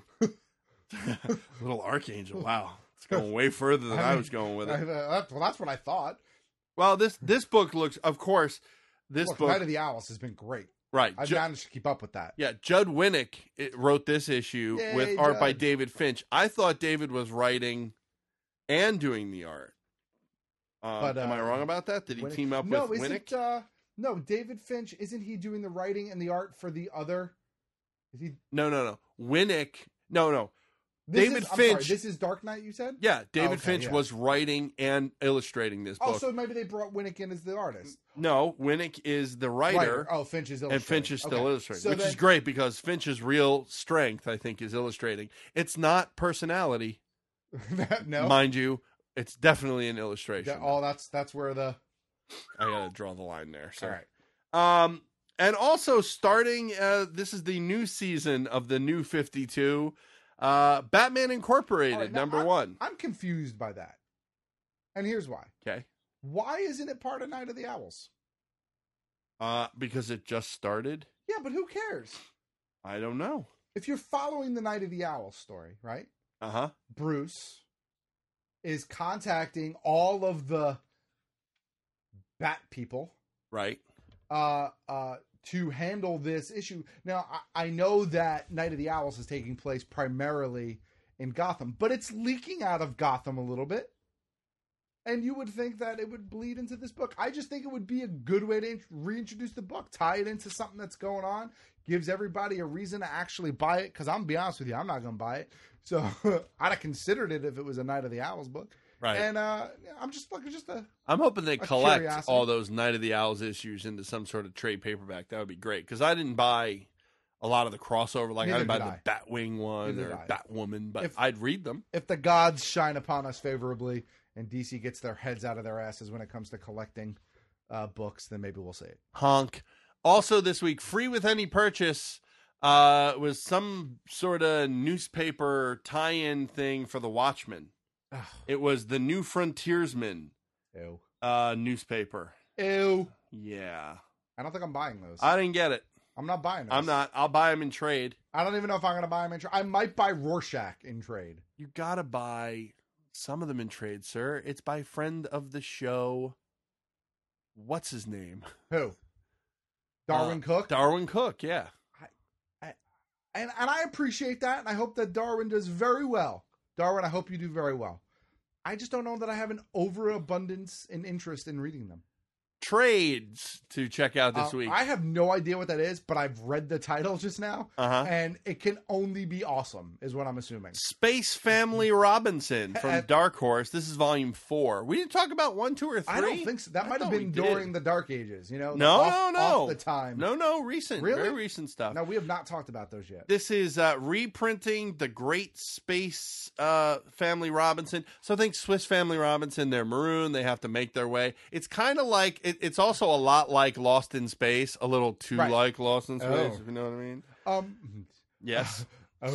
Speaker 15: Little Archangel. Wow. It's going way further than I was going with it.
Speaker 16: That's what I thought.
Speaker 15: Well, this book looks, of course,
Speaker 16: Look, Night of the Owls has been great.
Speaker 15: Right.
Speaker 16: I've managed to keep up with that.
Speaker 15: Yeah, Judd Winnick wrote this issue
Speaker 16: Yay,
Speaker 15: with art by
Speaker 16: Judd.
Speaker 15: David Finch. I thought David was writing and doing the art.
Speaker 16: But
Speaker 15: am I wrong about that? Did he team up with Winnick?
Speaker 16: No, David Finch, isn't he doing the writing and the art for the other? Is he?
Speaker 15: No. Winnick. No.
Speaker 16: I'm sorry, this is Dark Knight, you said?
Speaker 15: Yeah, David Finch was writing and illustrating this book.
Speaker 16: Oh, so maybe they brought Winnick in as the artist.
Speaker 15: No, Winnick is the writer.
Speaker 16: Oh, Finch is illustrating.
Speaker 15: And Finch is still illustrating,
Speaker 16: so
Speaker 15: which is great because Finch's real strength, I think, is illustrating. It's not personality.
Speaker 16: No?
Speaker 15: Mind you, it's definitely an illustration.
Speaker 16: That's where the...
Speaker 15: I got to draw the line there. So.
Speaker 16: All right.
Speaker 15: And also starting, this is the new season of the New 52, Batman Incorporated,
Speaker 16: Right,
Speaker 15: number 1.
Speaker 16: I'm confused by that. And here's why.
Speaker 15: Okay.
Speaker 16: Why isn't it part of Night of the Owls?
Speaker 15: Because it just started.
Speaker 16: Yeah, but who cares?
Speaker 15: I don't know.
Speaker 16: If you're following the Night of the Owls story, right?
Speaker 15: Uh-huh.
Speaker 16: Bruce is contacting all of the Bat people.
Speaker 15: Right.
Speaker 16: To handle this issue. Now, I know that Night of the Owls is taking place primarily in Gotham, but it's leaking out of Gotham a little bit. And you would think that it would bleed into this book. I just think it would be a good way to reintroduce the book, tie it into something that's going on, gives everybody a reason to actually buy it. Because I'm going to be honest with you, I'm not going to buy it. So I'd have considered it if it was a Night of the Owls book.
Speaker 15: Right.
Speaker 16: And I'm just looking
Speaker 15: I'm hoping they collect
Speaker 16: curiosity.
Speaker 15: all those Night of the Owls issues into some sort of trade paperback. That would be great because I didn't buy a lot of the crossover. Like I didn't buy the Batwing one or Batwoman, but I'd read them.
Speaker 16: If the gods shine upon us favorably and DC gets their heads out of their asses when it comes to collecting books, then maybe we'll see it.
Speaker 15: Honk. Also this week, free with any purchase, was some sort of newspaper tie-in thing for the Watchmen. It was the New Frontiersman newspaper.
Speaker 16: Ew.
Speaker 15: Yeah.
Speaker 16: I don't think I'm buying those.
Speaker 15: I didn't get it.
Speaker 16: I'm not buying those.
Speaker 15: I'm not. I'll buy them in trade.
Speaker 16: I don't even know if I'm going to buy them in trade. I might buy Rorschach in trade.
Speaker 15: You got to buy some of them in trade, sir. It's by friend of the show. What's his name?
Speaker 16: Who? Darwin Cook?
Speaker 15: Darwin Cook, yeah.
Speaker 16: And I appreciate that, and I hope that Darwin does very well. Darwin, I hope you do very well. I just don't know that I have an overabundance in interest in reading them.
Speaker 15: Trades to check out this week.
Speaker 16: I have no idea what that is, but I've read the title just now, and it can only be awesome, is what I'm assuming.
Speaker 15: Space Family Robinson from Dark Horse. This is volume 4. We didn't talk about 1, 2, or 3.
Speaker 16: I don't think so. That might have been during the Dark Ages, you know?
Speaker 15: No.
Speaker 16: Off the time.
Speaker 15: No, recent.
Speaker 16: Really?
Speaker 15: Very recent stuff.
Speaker 16: No, we have not talked about those yet.
Speaker 15: This is reprinting the Great Space Family Robinson. So think Swiss Family Robinson. They're maroon. They have to make their way. It's kind of like, it's also a lot like Lost in Space, a little too like Lost in Space, if you know what I mean. Yes.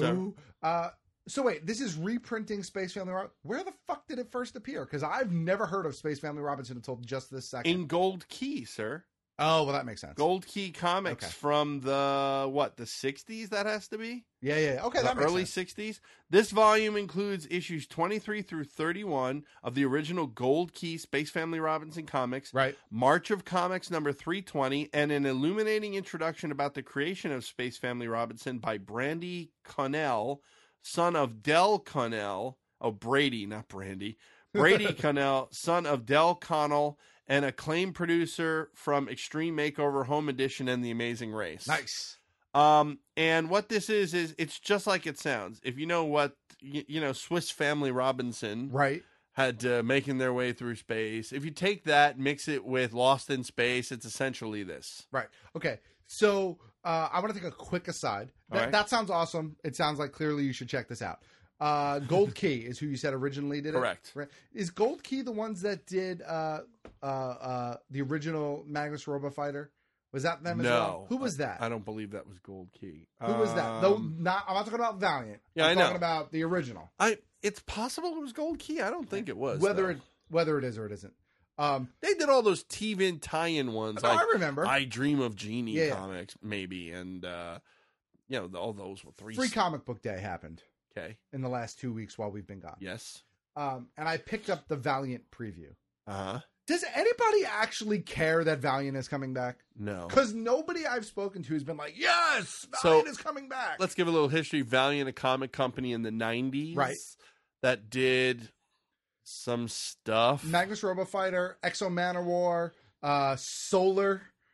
Speaker 16: So wait, this is reprinting Space Family Robinson. Where the fuck did it first appear? Because I've never heard of Space Family Robinson until just this second.
Speaker 15: In Gold Key, sir.
Speaker 16: Oh, well, that makes sense.
Speaker 15: Gold Key Comics from the 60s, that has to be?
Speaker 16: Yeah. Okay, that makes
Speaker 15: early
Speaker 16: sense.
Speaker 15: 60s. This volume includes issues 23 through 31 of the original Gold Key Space Family Robinson comics.
Speaker 16: Right.
Speaker 15: March of Comics number 320, and an illuminating introduction about the creation of Space Family Robinson by Brandy Connell, son of Del Connell. Oh, Brady, not Brandy. Brady Connell, son of Del Connell, and acclaimed producer from Extreme Makeover Home Edition and The Amazing Race.
Speaker 16: Nice.
Speaker 15: And what this is it's just like it sounds. If you know what, Swiss Family Robinson had making their way through space. If you take that, mix it with Lost in Space, it's essentially this.
Speaker 16: Right. Okay. So I want to take a quick aside. That sounds awesome. It sounds like clearly you should check this out. Gold Key is who you said originally did it?
Speaker 15: Correct.
Speaker 16: Right. Is Gold Key the ones that did the original Magnus Robo Fighter? Was that them as well? Who was that?
Speaker 15: I don't believe that was Gold Key.
Speaker 16: Who was that? Though I'm not talking about Valiant.
Speaker 15: Yeah,
Speaker 16: I'm
Speaker 15: I know.
Speaker 16: talking about the original.
Speaker 15: It's possible it was Gold Key. I don't think it was.
Speaker 16: Whether it is or it isn't.
Speaker 15: They did all those TV tie-in ones.
Speaker 16: No, I remember.
Speaker 15: I Dream of Jeannie comics, maybe, and all those were
Speaker 16: Free Comic Book Day happened.
Speaker 15: Okay.
Speaker 16: In the last 2 weeks while we've been gone.
Speaker 15: Yes.
Speaker 16: And I picked up the Valiant preview.
Speaker 15: Uh-huh.
Speaker 16: Does anybody actually care that Valiant is coming back?
Speaker 15: No.
Speaker 16: Because nobody I've spoken to has been like, yes, Valiant is coming back.
Speaker 15: Let's give a little history. Valiant, a comic company in the 90s.
Speaker 16: Right.
Speaker 15: That did some stuff.
Speaker 16: Magnus Robo Fighter, Exo Manowar, Solar.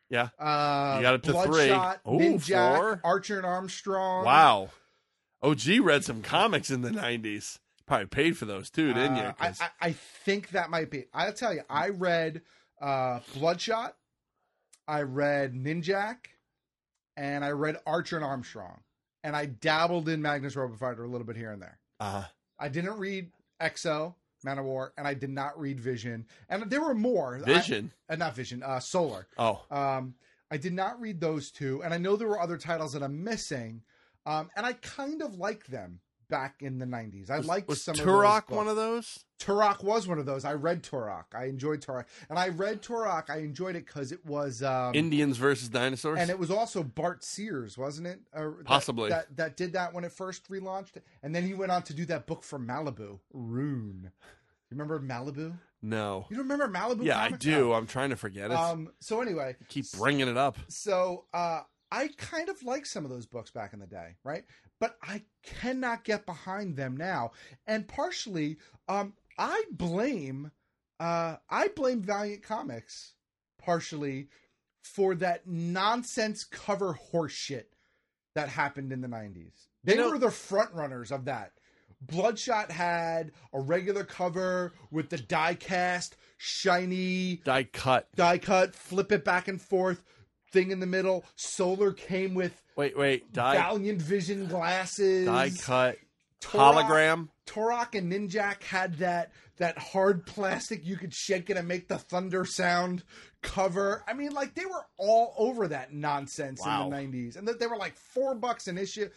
Speaker 15: Yeah. You got up to
Speaker 16: Bloodshot,
Speaker 15: 3.
Speaker 16: Ninjak,
Speaker 15: 4.
Speaker 16: Archer and Armstrong.
Speaker 15: Wow. OG read some comics in the 90s. Probably paid for those too, didn't you?
Speaker 16: I think that might be. I'll tell you, I read Bloodshot, I read Ninjak, and I read Archer and Armstrong. And I dabbled in Magnus Robofighter a little bit here and there. I didn't read XO, Man of War, and I did not read Vision. And there were more.
Speaker 15: Vision?
Speaker 16: Not Vision, Solar.
Speaker 15: Oh.
Speaker 16: I did not read those two. And I know there were other titles that I'm missing. And I kind of liked them back in the 90s. I liked some of those. Was
Speaker 15: Turok one of those?
Speaker 16: Turok was one of those. I read Turok. I enjoyed Turok. And I read Turok. I enjoyed it because it was...
Speaker 15: Indians versus dinosaurs?
Speaker 16: And it was also Bart Sears, wasn't it?
Speaker 15: Possibly.
Speaker 16: That did that when it first relaunched. And then he went on to do that book from Malibu, Rune. You remember Malibu?
Speaker 15: No.
Speaker 16: You don't remember Malibu?
Speaker 15: Yeah,
Speaker 16: comics?
Speaker 15: I do. I'm trying to forget it.
Speaker 16: So anyway.
Speaker 15: Keep bringing it up.
Speaker 16: So I kind of liked some of those books back in the day, right? But I cannot get behind them now. And partially, I blame Valiant Comics partially for that nonsense cover horseshit that happened in the 90s. They were the front runners of that. Bloodshot had a regular cover with the die cast, shiny
Speaker 15: die cut,
Speaker 16: flip it back and forth thing in the middle. Solar came with Valiant Vision glasses,
Speaker 15: die cut, hologram.
Speaker 16: Turok and Ninjak had that hard plastic you could shake it and make the thunder sound cover. I mean, like, they were all over that nonsense in the 90s, and they were like $4 an issue.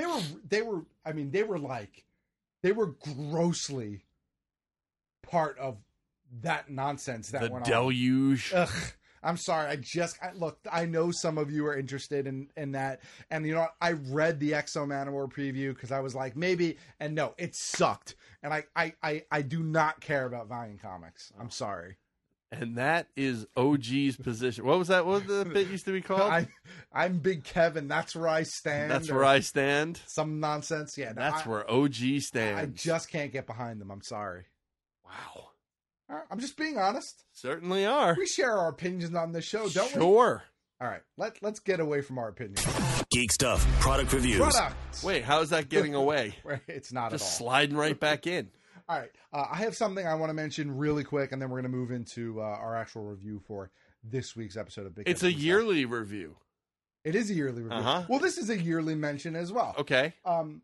Speaker 16: They were grossly part of that nonsense that went on.
Speaker 15: The deluge.
Speaker 16: Ugh. I'm sorry. Look, I know some of you are interested in that. And you know what? I read the Exo Manowar preview because I was like, maybe. And no, it sucked. And I do not care about Valiant Comics. I'm sorry.
Speaker 15: And that is OG's position. What was that? What was the bit used to be called?
Speaker 16: I'm Big Kevin. That's where I stand.
Speaker 15: That's where I stand.
Speaker 16: Some nonsense. Yeah.
Speaker 15: That's where OG stands.
Speaker 16: I just can't get behind them. I'm sorry.
Speaker 15: Wow.
Speaker 16: I'm just being honest.
Speaker 15: Certainly are.
Speaker 16: We share our opinions on this show, don't we?
Speaker 15: Sure.
Speaker 16: All right. Let's get away from our opinions.
Speaker 20: Geek stuff. Product reviews.
Speaker 15: Wait, how is that getting away?
Speaker 16: It's not at all.
Speaker 15: Just sliding right back in.
Speaker 16: All right. I have something I want to mention really quick, and then we're going to move into our actual review for this week's episode of Big
Speaker 15: It's a yearly review.
Speaker 16: It is a yearly review. Well, this is a yearly mention as well.
Speaker 15: Okay.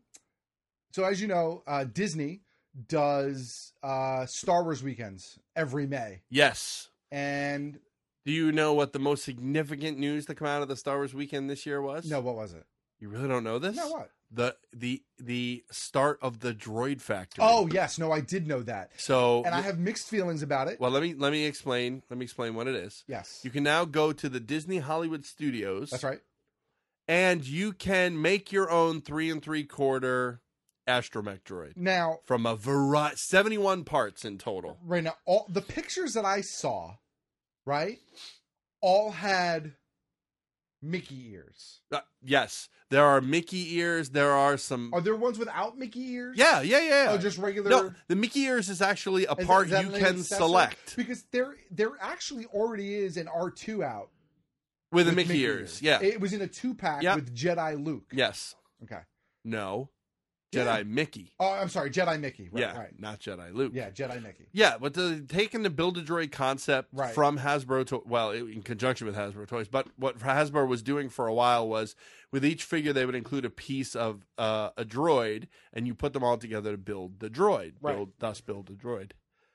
Speaker 16: So as you know, Disney does Star Wars weekends every May.
Speaker 15: Yes.
Speaker 16: And
Speaker 15: do you know what the most significant news to come out of the Star Wars weekend this year was?
Speaker 16: No, what was it?
Speaker 15: You really don't know this?
Speaker 16: No, what?
Speaker 15: The start of the Droid Factory.
Speaker 16: Oh yes, no, I did know that.
Speaker 15: So,
Speaker 16: and I have mixed feelings about it.
Speaker 15: Well, let me explain. Let me explain what it is.
Speaker 16: Yes,
Speaker 15: you can now go to the Disney Hollywood Studios.
Speaker 16: That's right.
Speaker 15: And you can make your own 3 3/4 astromech droid.
Speaker 16: Now,
Speaker 15: from a variety, 71 parts in total.
Speaker 16: Right now, all the pictures that I saw, right, all had Mickey ears.
Speaker 15: Yes, there are Mickey ears. There are some.
Speaker 16: Are there ones without Mickey ears?
Speaker 15: Yeah.
Speaker 16: Oh, just regular.
Speaker 15: No, the Mickey ears is actually a part you can select
Speaker 16: because there actually already is an R2 out
Speaker 15: with a Mickey ears. Yeah,
Speaker 16: it was in a 2-pack with Jedi Luke.
Speaker 15: Yes.
Speaker 16: Okay.
Speaker 15: No. Jedi Mickey.
Speaker 16: Oh, I'm sorry, Jedi Mickey. Right,
Speaker 15: yeah,
Speaker 16: right.
Speaker 15: Not Jedi Luke.
Speaker 16: Yeah, Jedi Mickey.
Speaker 15: Yeah, but taking the Build-A-Droid concept from Hasbro, in conjunction with Hasbro Toys, but what Hasbro was doing for a while was, with each figure, they would include a piece of a droid, and you put them all together to build the droid.
Speaker 16: Right.
Speaker 15: Thus build the droid.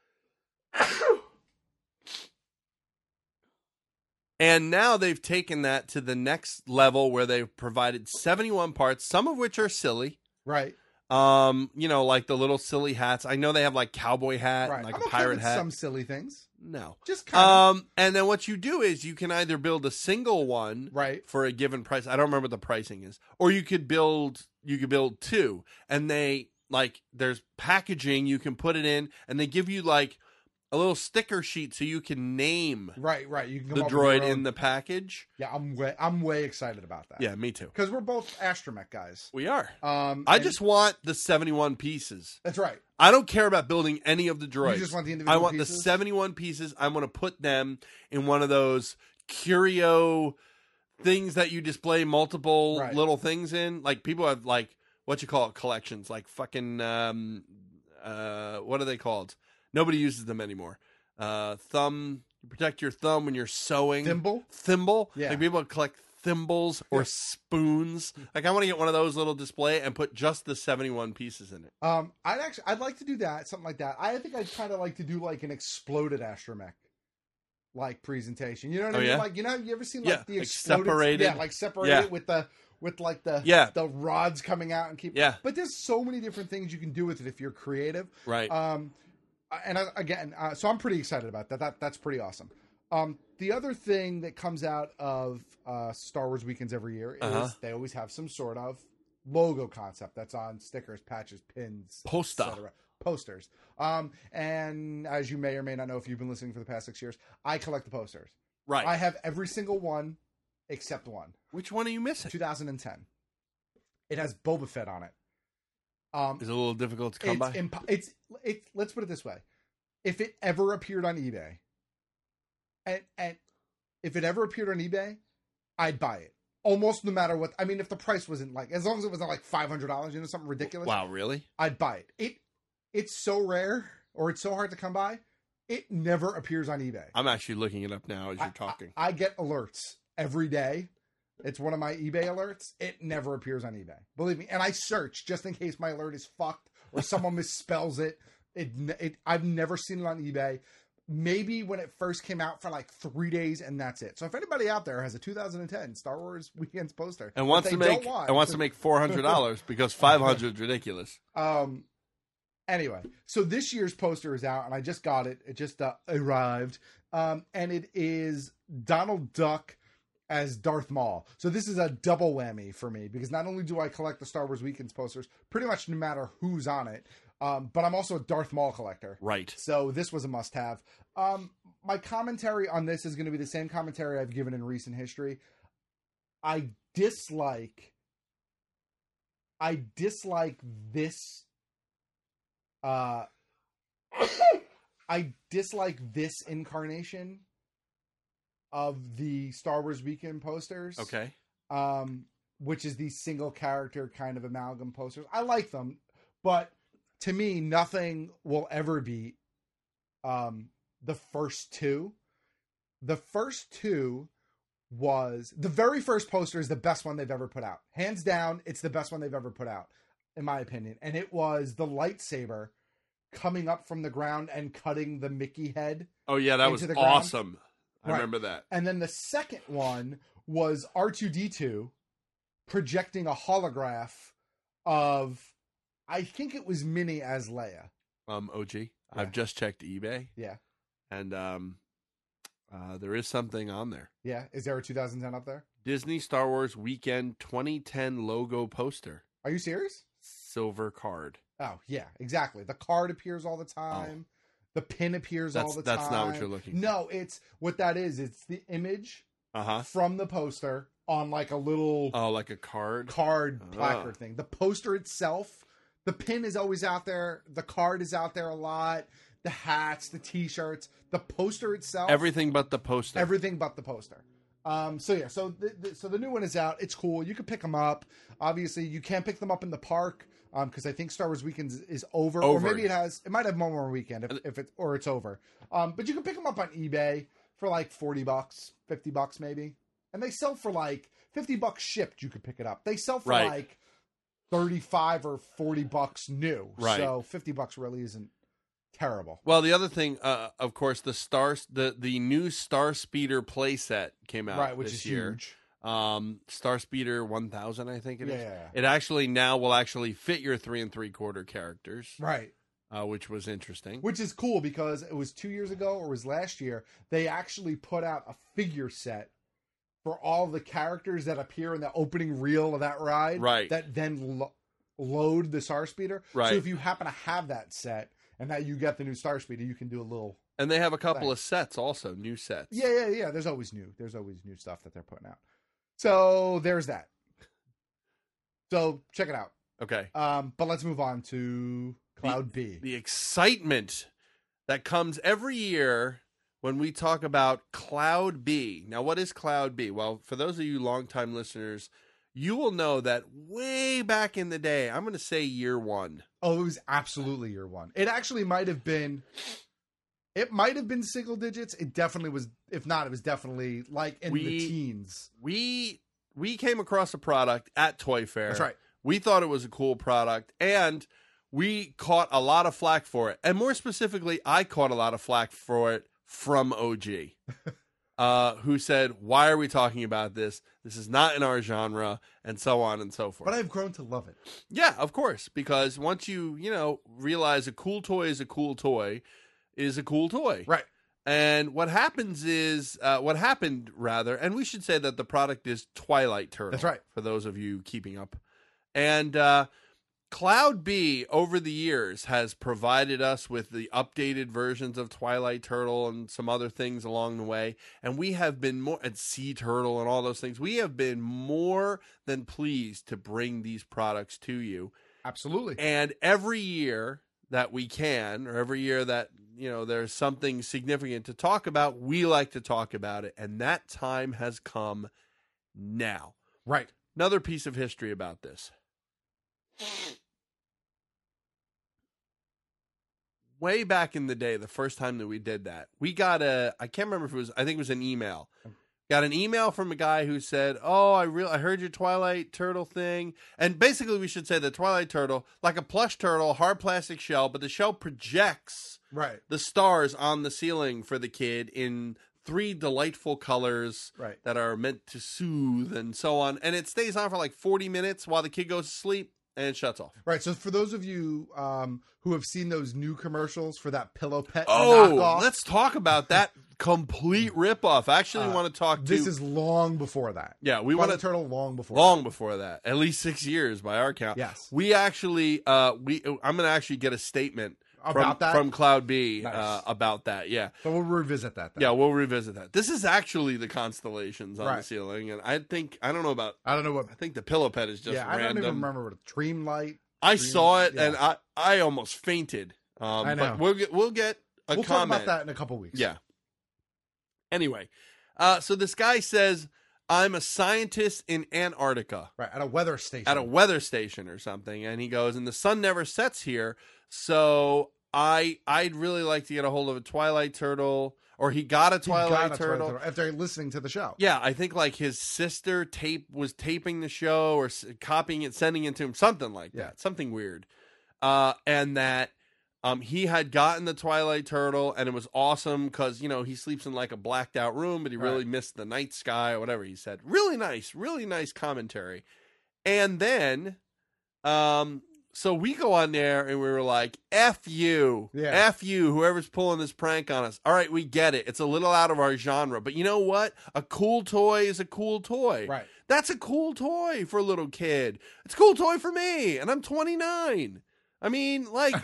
Speaker 15: And now they've taken that to the next level where they've provided 71 parts, some of which are silly.
Speaker 16: Right.
Speaker 15: Like the little silly hats. I know they have like cowboy hat and like a pirate hat.
Speaker 16: Some silly things.
Speaker 15: No.
Speaker 16: Just kind of.
Speaker 15: And then what you do is you can either build a single one for a given price. I don't remember what the pricing is. Or you could build 2. And there's packaging, you can put it in, and they give you like a little sticker sheet so you can name
Speaker 16: right. You can come
Speaker 15: the droid in the package.
Speaker 16: Yeah, I'm way excited about that.
Speaker 15: Yeah, me too.
Speaker 16: Because we're both astromech guys.
Speaker 15: We are. I just want the 71 pieces.
Speaker 16: That's right.
Speaker 15: I don't care about building any of the droids.
Speaker 16: You just want the individual
Speaker 15: I want
Speaker 16: pieces?
Speaker 15: the 71 pieces. I'm going to put them in one of those curio things that you display multiple little things in. Like people have like what you call it collections, like fucking what are they called? Nobody uses them anymore. Thumb, you protect your thumb when you're sewing. Thimble. Yeah. Like people collect thimbles or spoons. Like I want to get one of those little display and put just the 71 pieces in it.
Speaker 16: I'd like to do that, something like that. I think I'd kind of like to do like an exploded astromech like presentation. You know what I mean?
Speaker 15: Yeah?
Speaker 16: Like, you know, you ever seen like the exploded,
Speaker 15: separated?
Speaker 16: Yeah, like separated with the the rods coming out and keep.
Speaker 15: Yeah.
Speaker 16: But there's so many different things you can do with it if you're creative.
Speaker 15: Right.
Speaker 16: So I'm pretty excited about that. That's pretty awesome. The other thing that comes out of Star Wars weekends every year is they always have some sort of logo concept that's on stickers, patches, pins, posters. And as you may or may not know, if you've been listening for the past 6 years, I collect the posters.
Speaker 15: Right.
Speaker 16: I have every single one except one.
Speaker 15: Which one are you missing?
Speaker 16: 2010. It has Boba Fett on it.
Speaker 15: Is it a little difficult to come by?
Speaker 16: It's let's put it this way. If it ever appeared on eBay, and if it ever appeared on eBay, I'd buy it. Almost no matter what. I mean, if the price wasn't like, as long as it wasn't like $500, you know, something ridiculous.
Speaker 15: Wow, really?
Speaker 16: I'd buy it. It's so rare, or it's so hard to come by, it never appears on eBay.
Speaker 15: I'm actually looking it up now as you're talking.
Speaker 16: I get alerts every day. It's one of my eBay alerts. It never appears on eBay. Believe me. And I search just in case my alert is fucked or someone misspells it. I've never seen it on eBay. Maybe when it first came out for like 3 days, and that's it. So if anybody out there has a 2010 Star Wars Weekends poster
Speaker 15: and wants to make $400 because $500 is ridiculous.
Speaker 16: Anyway, so this year's poster is out, and I just got it. It just arrived, and it is Donald Duck as Darth Maul. So this is a double whammy for me because not only do I collect the Star Wars Weekends posters pretty much no matter who's on it, but I'm also a Darth Maul collector.
Speaker 15: Right.
Speaker 16: So this was a must-have. My commentary on this is going to be the same commentary I've given in recent history. I dislike this. I dislike this incarnation of the Star Wars Weekend posters.
Speaker 15: Okay.
Speaker 16: Which is the single character kind of amalgam posters. I like them, but to me, nothing will ever beat the first two. The first two was the very first poster is the best one they've ever put out. Hands down, it's the best one they've ever put out, in my opinion. And it was the lightsaber coming up from the ground and cutting the Mickey head.
Speaker 15: Oh yeah, that was awesome. I remember that.
Speaker 16: And then the second one was R2-D2 projecting a holograph of, I think it was Minnie as Leia.
Speaker 15: OG. Yeah. I've just checked eBay.
Speaker 16: Yeah.
Speaker 15: And there is something on there.
Speaker 16: Yeah. Is there a 2010 up there?
Speaker 15: Disney Star Wars Weekend 2010 logo poster.
Speaker 16: Are you serious?
Speaker 15: Silver card.
Speaker 16: Oh, yeah, exactly. The card appears all the time. Oh. The pin appears all the time.
Speaker 15: That's not what you're looking for.
Speaker 16: No, it's what that is. It's the image from the poster on like a little...
Speaker 15: Oh, like a card?
Speaker 16: Placard thing. The poster itself, the pin is always out there. The card is out there a lot. The hats, the T-shirts, the poster itself.
Speaker 15: Everything but the poster.
Speaker 16: Everything but the poster. So the new one is out. It's cool. You can pick them up. Obviously, you can't pick them up in the park because I think Star Wars Weekends is over. Or maybe it might have one more weekend if it's over. But you can pick them up on eBay for like $40, $50 maybe, and they sell for like $50 shipped. You could pick it up. They sell for like $35 or $40 new.
Speaker 15: Right.
Speaker 16: So $50 really isn't terrible.
Speaker 15: Well, the other thing, of course, the new Star Speeder playset came out
Speaker 16: which
Speaker 15: this
Speaker 16: is
Speaker 15: year.
Speaker 16: huge.
Speaker 15: Star Speeder 1000, I think it is.
Speaker 16: Yeah.
Speaker 15: It actually now will actually fit your 3 3/4 characters.
Speaker 16: Right.
Speaker 15: Which was interesting.
Speaker 16: Which is cool because it was 2 years ago or it was last year. They actually put out a figure set for all the characters that appear in the opening reel of that ride.
Speaker 15: Right.
Speaker 16: That then load the Star Speeder.
Speaker 15: Right.
Speaker 16: So if you happen to have that set and that you get the new Star Speeder, you can do a little.
Speaker 15: And they have a couple of sets also, new sets.
Speaker 16: Yeah. There's always new stuff that they're putting out. So there's that. So check it out.
Speaker 15: Okay.
Speaker 16: But let's move on to Cloud B.
Speaker 15: The excitement that comes every year when we talk about Cloud B. Now, what is Cloud B? Well, for those of you longtime listeners, you will know that way back in the day, I'm going to say year one.
Speaker 16: Oh, it was absolutely year one. It actually might have been... It might have been single digits. It definitely was. If not, it was definitely like in the teens.
Speaker 15: We came across a product at Toy Fair.
Speaker 16: That's right.
Speaker 15: We thought it was a cool product, and we caught a lot of flack for it. And more specifically, I caught a lot of flack for it from OG, who said, "Why are we talking about this? This is not in our genre," and so on and so forth.
Speaker 16: But I've grown to love it.
Speaker 15: Yeah, of course, because once you realize a cool toy is a cool toy. Is a cool toy.
Speaker 16: Right.
Speaker 15: And what happened, and we should say that the product is Twilight Turtle.
Speaker 16: That's right.
Speaker 15: For those of you keeping up. And Cloud B, over the years, has provided us with the updated versions of Twilight Turtle and some other things along the way. And we have been and Sea Turtle and all those things. We have been more than pleased to bring these products to you.
Speaker 16: Absolutely.
Speaker 15: And every year that we can, or every year that there's something significant to talk about, we like to talk about it, and that time has come now.
Speaker 16: Right.
Speaker 15: Another piece of history about this. Way back in the day, the first time that we did that, we got I can't remember if it was, I think it was an email. Got an email from a guy who said, "Oh, I heard your Twilight Turtle thing." And basically we should say the Twilight Turtle, like a plush turtle, hard plastic shell, but the shell projects the stars on the ceiling for the kid in 3 delightful colors that are meant to soothe and so on. And it stays on for like 40 minutes while the kid goes to sleep and it shuts off.
Speaker 16: Right. So for those of you who have seen those new commercials for that Pillow Pet
Speaker 15: knockoff, let's talk about that complete ripoff. I actually want to talk to...
Speaker 16: This is long before that.
Speaker 15: Yeah, we want to...
Speaker 16: Turtle long before that.
Speaker 15: At least 6 years by our count.
Speaker 16: Yes.
Speaker 15: We actually... I'm going to actually get a statement from Cloud B about that. Yeah.
Speaker 16: So we'll revisit that then.
Speaker 15: Yeah, we'll revisit that. This is actually the constallations on the ceiling, and I think... I think the Pillow Pet is just random.
Speaker 16: I don't even remember what a Dreamlight...
Speaker 15: I saw it, and I almost fainted.
Speaker 16: I know.
Speaker 15: But we'll get a comment.
Speaker 16: Talk about that in a couple weeks.
Speaker 15: Yeah. Anyway, so this guy says, "I'm a scientist in Antarctica."
Speaker 16: Right, at a weather station.
Speaker 15: At a weather station or something. And he goes, "And the sun never sets here, so I'd really like to get a hold of a Twilight Turtle." Or he got a Twilight Turtle
Speaker 16: after listening to the show.
Speaker 15: Yeah, I think like his sister was taping the show or copying it, sending it to him, something like that, something weird. And that he had gotten the Twilight Turtle, and it was awesome because he sleeps in like a blacked out room, but he really missed the night sky or whatever he said. Really nice commentary. And then, so we go on there and we were like, F you, whoever's pulling this prank on us. All right, we get it. It's a little out of our genre, but you know what? A cool toy is a cool toy.
Speaker 16: Right.
Speaker 15: That's a cool toy for a little kid. It's a cool toy for me, and I'm 29. I mean, like,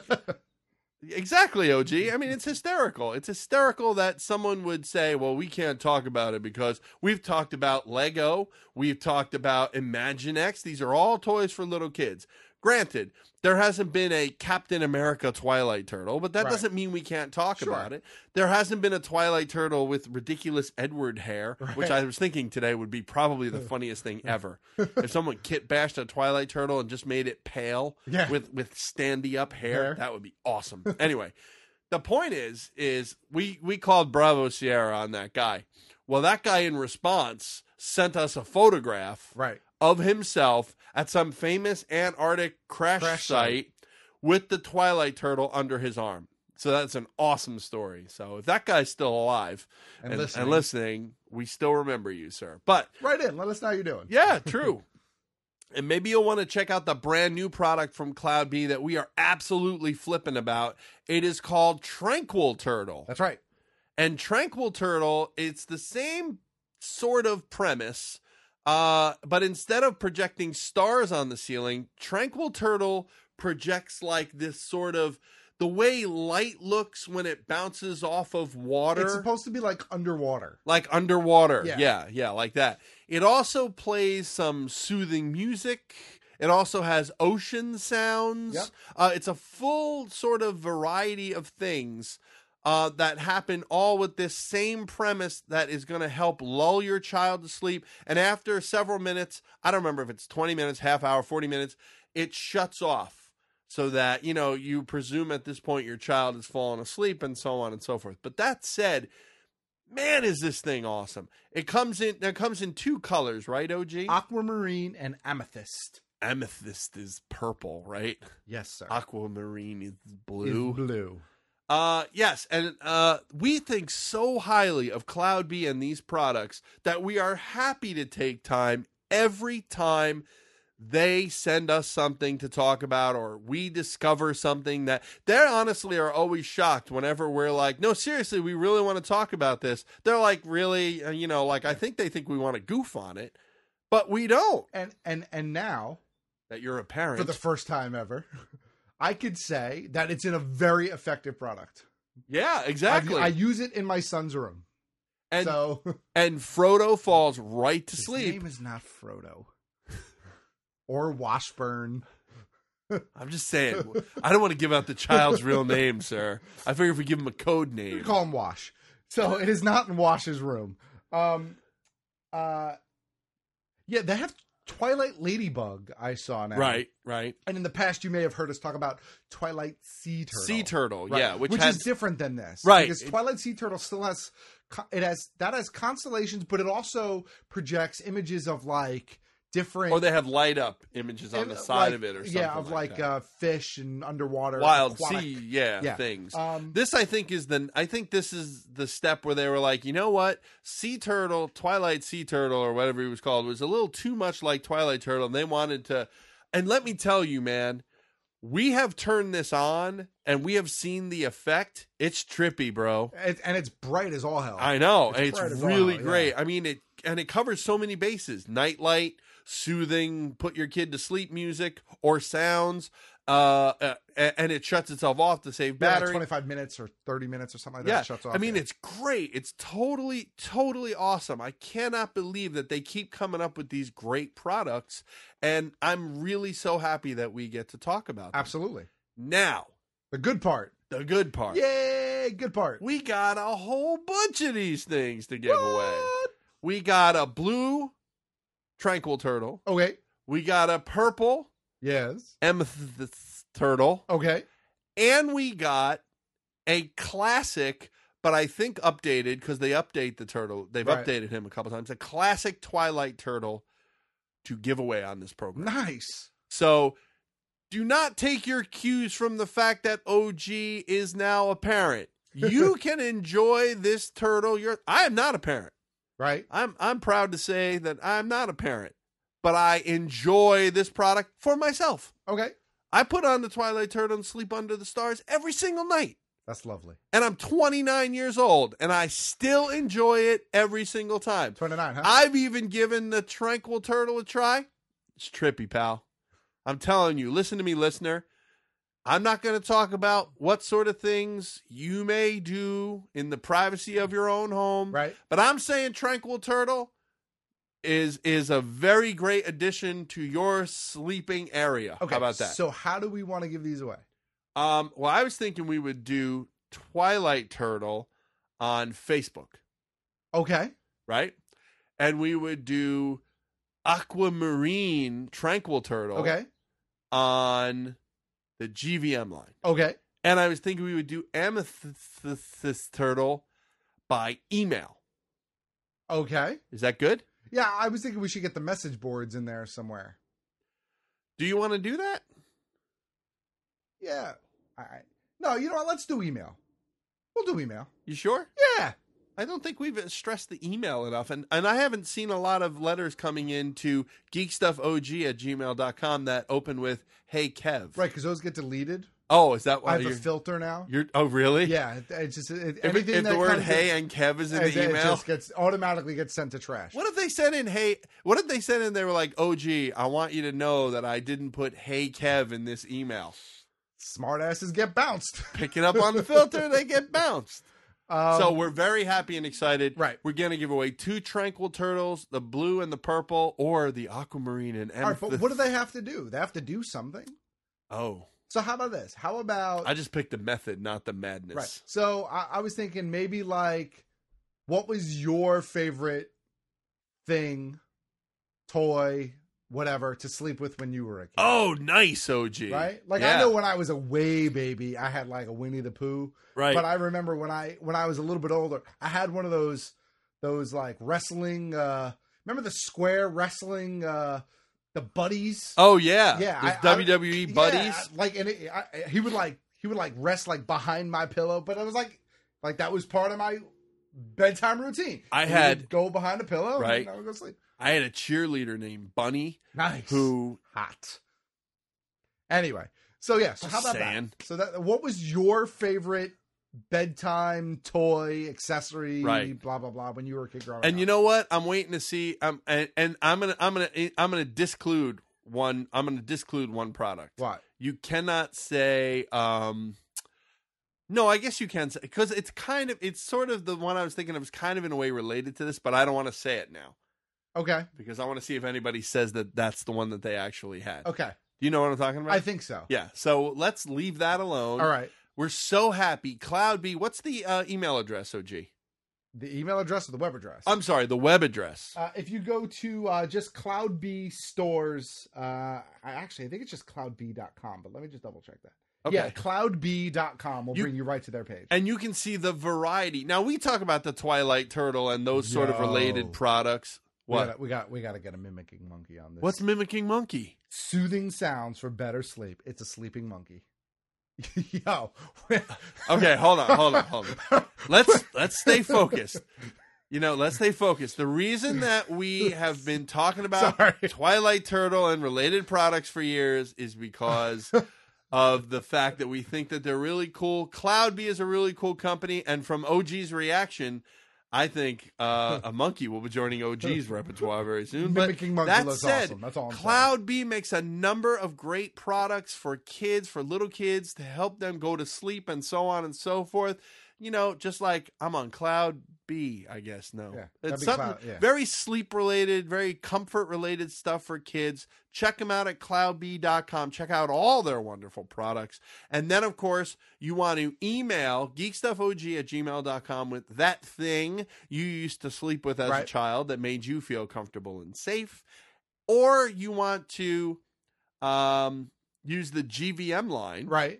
Speaker 15: exactly, OG. I mean, it's hysterical. It's hysterical that someone would say, well, we can't talk about it because we've talked about Lego. We've talked about Imaginext. These are all toys for little kids. Granted, there hasn't been a Captain America Twilight Turtle, but that doesn't mean we can't talk about it. There hasn't been a Twilight Turtle with ridiculous Edward hair, which I was thinking today would be probably the funniest thing ever. If someone kit bashed a Twilight Turtle and just made it pale with standy up hair, that would be awesome. Anyway, the point is we called Bravo Sierra on that guy. Well, that guy in response sent us a photograph of himself at some famous Antarctic crash site with the Twilight Turtle under his arm. So that's an awesome story. So if that guy's still alive and listening, we still remember you, sir. But
Speaker 16: write in. Let us know how you're doing.
Speaker 15: Yeah, true. And maybe you'll want to check out the brand new product from Cloud B that we are absolutely flipping about. It is called Tranquil Turtle.
Speaker 16: That's right.
Speaker 15: And Tranquil Turtle, it's the same sort of premise. But instead of projecting stars on the ceiling, Tranquil Turtle projects like this sort of the way light looks when it bounces off of water.
Speaker 16: It's supposed to be like underwater.
Speaker 15: Like underwater. Yeah, like that. It also plays some soothing music. It also has ocean sounds.
Speaker 16: Yep.
Speaker 15: It's a full sort of variety of things. that happen all with this same premise that is going to help lull your child to sleep. And after several minutes, I don't remember if it's 20 minutes, half hour, 40 minutes, it shuts off so that, you presume at this point your child has fallen asleep and so on and so forth. But that said, man, is this thing awesome. It comes in two colors, right, OG?
Speaker 16: Aquamarine and amethyst.
Speaker 15: Amethyst is purple, right?
Speaker 16: Yes, sir.
Speaker 15: Aquamarine is blue.
Speaker 16: Blue.
Speaker 15: Yes, and we think so highly of Cloud B and these products that we are happy to take time every time they send us something to talk about or we discover something that they honestly are always shocked whenever we're like, no, seriously, we really want to talk about this. They're like, really, I think they think we want to goof on it, but we don't.
Speaker 16: And now
Speaker 15: that you're a parent
Speaker 16: for the first time ever, I could say that it's in a very effective product.
Speaker 15: Yeah, exactly.
Speaker 16: I use it in my son's room.
Speaker 15: And Frodo falls right to sleep.
Speaker 16: His name is not Frodo. Or Washburn.
Speaker 15: I'm just saying. I don't want to give out the child's real name, sir. I figure if we give him a code name.
Speaker 16: We call him Wash. So it is not in Wash's room. Yeah, they have Twilight Ladybug, I saw now.
Speaker 15: Right.
Speaker 16: And in the past, you may have heard us talk about Twilight Sea Turtle.
Speaker 15: Sea Turtle,
Speaker 16: right?
Speaker 15: yeah.
Speaker 16: Which is different than this.
Speaker 15: Right.
Speaker 16: Because Twilight Sea Turtle still has constellations, but it also projects images of different...
Speaker 15: Or they have light up images on the side of it or something.
Speaker 16: Yeah, of
Speaker 15: that.
Speaker 16: Fish and underwater.
Speaker 15: Wild
Speaker 16: aquatic.
Speaker 15: sea, things. This, I think, this is the step where they were like, you know what? Sea Turtle, Twilight Sea Turtle, or whatever he was called, was a little too much like Twilight Turtle, and they wanted to... And let me tell you, man, we have turned this on, and we have seen the effect. It's trippy, bro.
Speaker 16: And it's bright as all hell.
Speaker 15: I know. It's really great.
Speaker 16: Yeah.
Speaker 15: I mean, it covers so many bases. Nightlight, soothing, put your kid to sleep music or sounds, and it shuts itself off to save battery.
Speaker 16: 25 minutes or 30 minutes or something like that. It shuts off.
Speaker 15: I mean, it's great. It's totally, totally awesome. I cannot believe that they keep coming up with these great products, and I'm really so happy that we get to talk about them.
Speaker 16: Absolutely.
Speaker 15: Now,
Speaker 16: the good part. Yay, good part.
Speaker 15: We got a whole bunch of these things to give away. We got a blue Tranquil Turtle.
Speaker 16: Okay.
Speaker 15: We got a purple.
Speaker 16: Yes.
Speaker 15: Amethyst Turtle.
Speaker 16: Okay.
Speaker 15: And we got a classic, but I think updated because they update the turtle. They've updated him a couple times. A classic Twilight Turtle to give away on this program.
Speaker 16: Nice.
Speaker 15: So do not take your cues from the fact that OG is now a parent. You can enjoy this turtle. I am not a parent.
Speaker 16: Right.
Speaker 15: I'm proud to say that I'm not a parent, but I enjoy this product for myself.
Speaker 16: Okay.
Speaker 15: I put on the Twilight Turtle and sleep under the stars every single night.
Speaker 16: That's lovely.
Speaker 15: And I'm 29 years old, and I still enjoy it every single time.
Speaker 16: 29, huh?
Speaker 15: I've even given the Tranquil Turtle a try. It's trippy, pal. I'm telling you, listen to me, listener. I'm not going to talk about what sort of things you may do in the privacy of your own home.
Speaker 16: Right.
Speaker 15: But I'm saying Tranquil Turtle is a very great addition to your sleeping area.
Speaker 16: Okay.
Speaker 15: How about that?
Speaker 16: So how do we want to give these away?
Speaker 15: Well, I was thinking we would do Twilight Turtle on Facebook.
Speaker 16: Okay.
Speaker 15: Right? And we would do Aquamarine Tranquil Turtle.
Speaker 16: Okay.
Speaker 15: On the GVM line.
Speaker 16: Okay.
Speaker 15: And I was thinking we would do Amethyst Turtle by email.
Speaker 16: Okay.
Speaker 15: Is that good?
Speaker 16: Yeah, I was thinking we should get the message boards in there somewhere.
Speaker 15: Do you want to do that?
Speaker 16: Yeah. All right. No, you know what? Let's do email. We'll do email.
Speaker 15: You sure?
Speaker 16: Yeah.
Speaker 15: I don't think we've stressed the email enough. And I haven't seen a lot of letters coming in to geekstuffog@gmail.com that open with, hey, Kev.
Speaker 16: Right, because those get deleted.
Speaker 15: Oh, is that why?
Speaker 16: I have a filter now.
Speaker 15: Oh, really?
Speaker 16: Yeah. It's just
Speaker 15: if the word hey and Kev is in the email,
Speaker 16: it just automatically gets sent to trash.
Speaker 15: What if they sent in hey? What if they sent in? They were like, OG, I want you to know that I didn't put hey Kev in this email.
Speaker 16: Smart asses get bounced.
Speaker 15: Pick it up on the filter, they get bounced. So we're very happy and excited.
Speaker 16: Right.
Speaker 15: We're going to give away 2 Tranquil Turtles, the blue and the purple, or the Aquamarine and Amethyst.
Speaker 16: All right, but what do they have to do? They have to do something.
Speaker 15: Oh.
Speaker 16: So how about this? How about...
Speaker 15: I just picked the method, not the madness.
Speaker 16: Right. So I was thinking maybe like, what was your favorite thing, toy, whatever, to sleep with when you were a kid?
Speaker 15: Oh, nice, OG.
Speaker 16: Right? Like,
Speaker 15: yeah.
Speaker 16: I know when I was a way baby, I had like a Winnie the Pooh.
Speaker 15: Right.
Speaker 16: But I remember when I was a little bit older, I had one of those like wrestling, remember the square wrestling, the buddies?
Speaker 15: Oh, yeah.
Speaker 16: Yeah.
Speaker 15: WWE buddies?
Speaker 16: Yeah, like, and he would rest like behind my pillow, but it was like that was part of my bedtime routine.
Speaker 15: I had
Speaker 16: go behind the pillow,
Speaker 15: right?
Speaker 16: And I would go sleep.
Speaker 15: I had a cheerleader named Bunny.
Speaker 16: Nice.
Speaker 15: Who
Speaker 16: hot. Anyway, so yeah. So how about that? So what was your favorite bedtime toy accessory?
Speaker 15: Right.
Speaker 16: Blah blah blah. When you were a kid growing
Speaker 15: and
Speaker 16: up.
Speaker 15: you know what? I'm waiting to see. And I'm gonna disclude one. I'm gonna disclude one product.
Speaker 16: What?
Speaker 15: You cannot say. No, I guess you can say, because it's sort of the one I was thinking of, is kind of in a way related to this, but I don't want to say it now.
Speaker 16: Okay.
Speaker 15: Because I want to see if anybody says that that's the one that they actually had.
Speaker 16: Okay.
Speaker 15: Do you know what I'm talking about?
Speaker 16: I think so.
Speaker 15: Yeah. So let's leave that alone.
Speaker 16: All right.
Speaker 15: We're so happy. Cloud B, what's the email address, OG?
Speaker 16: The email address or the web address?
Speaker 15: I'm sorry, the web address.
Speaker 16: If you go to just Cloud B stores, I think it's just cloudb.com, but let me just double check that.
Speaker 15: Okay.
Speaker 16: Yeah, cloudb.com will bring you right to their page.
Speaker 15: And you can see the variety. Now, we talk about the Twilight Turtle and those sort of related products. What?
Speaker 16: We got to get a mimicking monkey on this.
Speaker 15: What's mimicking monkey?
Speaker 16: Soothing sounds for better sleep. It's a sleeping monkey. Yo.
Speaker 15: Okay, hold on. Let's stay focused. Let's stay focused. The reason that we have been talking about Twilight Turtle and related products for years is because of the fact that we think that they're really cool. Cloud B is a really cool company, and from OG's reaction, I think a monkey will be joining OG's repertoire very soon.
Speaker 16: Mimicking monkey
Speaker 15: that
Speaker 16: looks
Speaker 15: said,
Speaker 16: awesome. That's all I'm saying.
Speaker 15: Cloud B makes a number of great products for kids, for little kids, to help them go to sleep and so on and so forth. Just like I'm on Cloud B, I guess. No,
Speaker 16: Yeah,
Speaker 15: it's something very sleep related, very comfort related stuff for kids. Check them out at cloudb.com. Check out all their wonderful products. And then, of course, you want to email geekstuffog@gmail.com with that thing you used to sleep with as a child that made you feel comfortable and safe. Or you want to use the GVM line.
Speaker 16: Right.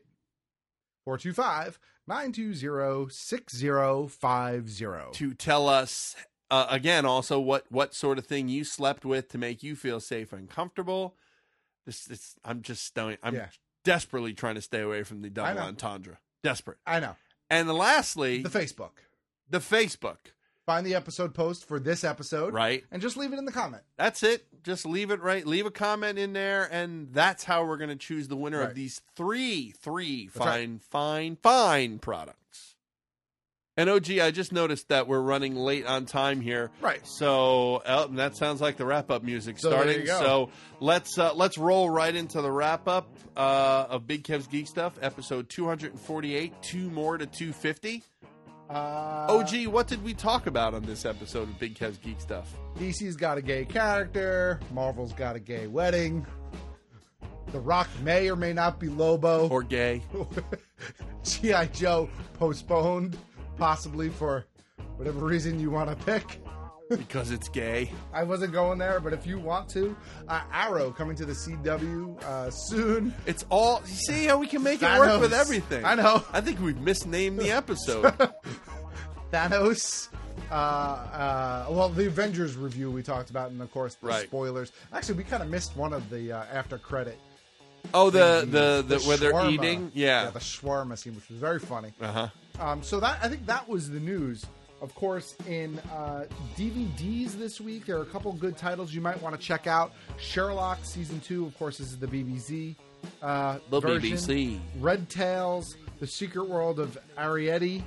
Speaker 16: 425-920-6050.
Speaker 15: To tell us, again, also what sort of thing you slept with to make you feel safe and comfortable. I'm desperately trying to stay away from the double entendre. Desperate.
Speaker 16: I know.
Speaker 15: And lastly,
Speaker 16: the Facebook. Find the episode post for this episode.
Speaker 15: Right.
Speaker 16: And just leave it in the comment.
Speaker 15: That's it. Just leave it right. Leave a comment in there, and that's how we're going to choose the winner of these three fine products. And OG, I just noticed that we're running late on time here.
Speaker 16: Right.
Speaker 15: So that sounds like the wrap-up music starting.
Speaker 16: There you go.
Speaker 15: So let's roll right into the wrap-up of Big Kev's Geek Stuff, episode 248, 2 more to 250. OG, what did we talk about on this episode of Big Kev's Geek Stuff?
Speaker 16: DC's got a gay character. Marvel's got a gay wedding. The Rock may or may not be Lobo.
Speaker 15: Or gay.
Speaker 16: G.I. Joe postponed, possibly for whatever reason you want to pick.
Speaker 15: Because it's gay.
Speaker 16: I wasn't going there, but if you want to. Arrow coming to the CW soon.
Speaker 15: It's all... You see how we can make it work with everything.
Speaker 16: I know.
Speaker 15: I think we've misnamed the episode.
Speaker 16: Thanos. Well, the Avengers review we talked about, and of course the spoilers. Actually, we kind of missed one of the after credit.
Speaker 15: Oh, the where they're
Speaker 16: shawarma.
Speaker 15: eating? Yeah.
Speaker 16: The shawarma scene, which was very funny.
Speaker 15: Uh-huh.
Speaker 16: So I think that was the news. Of course, in DVDs this week, there are a couple good titles you might want to check out. Sherlock Season 2, of course, this is the BBC version.
Speaker 15: BBC.
Speaker 16: Red Tails, The Secret World of Arrietty,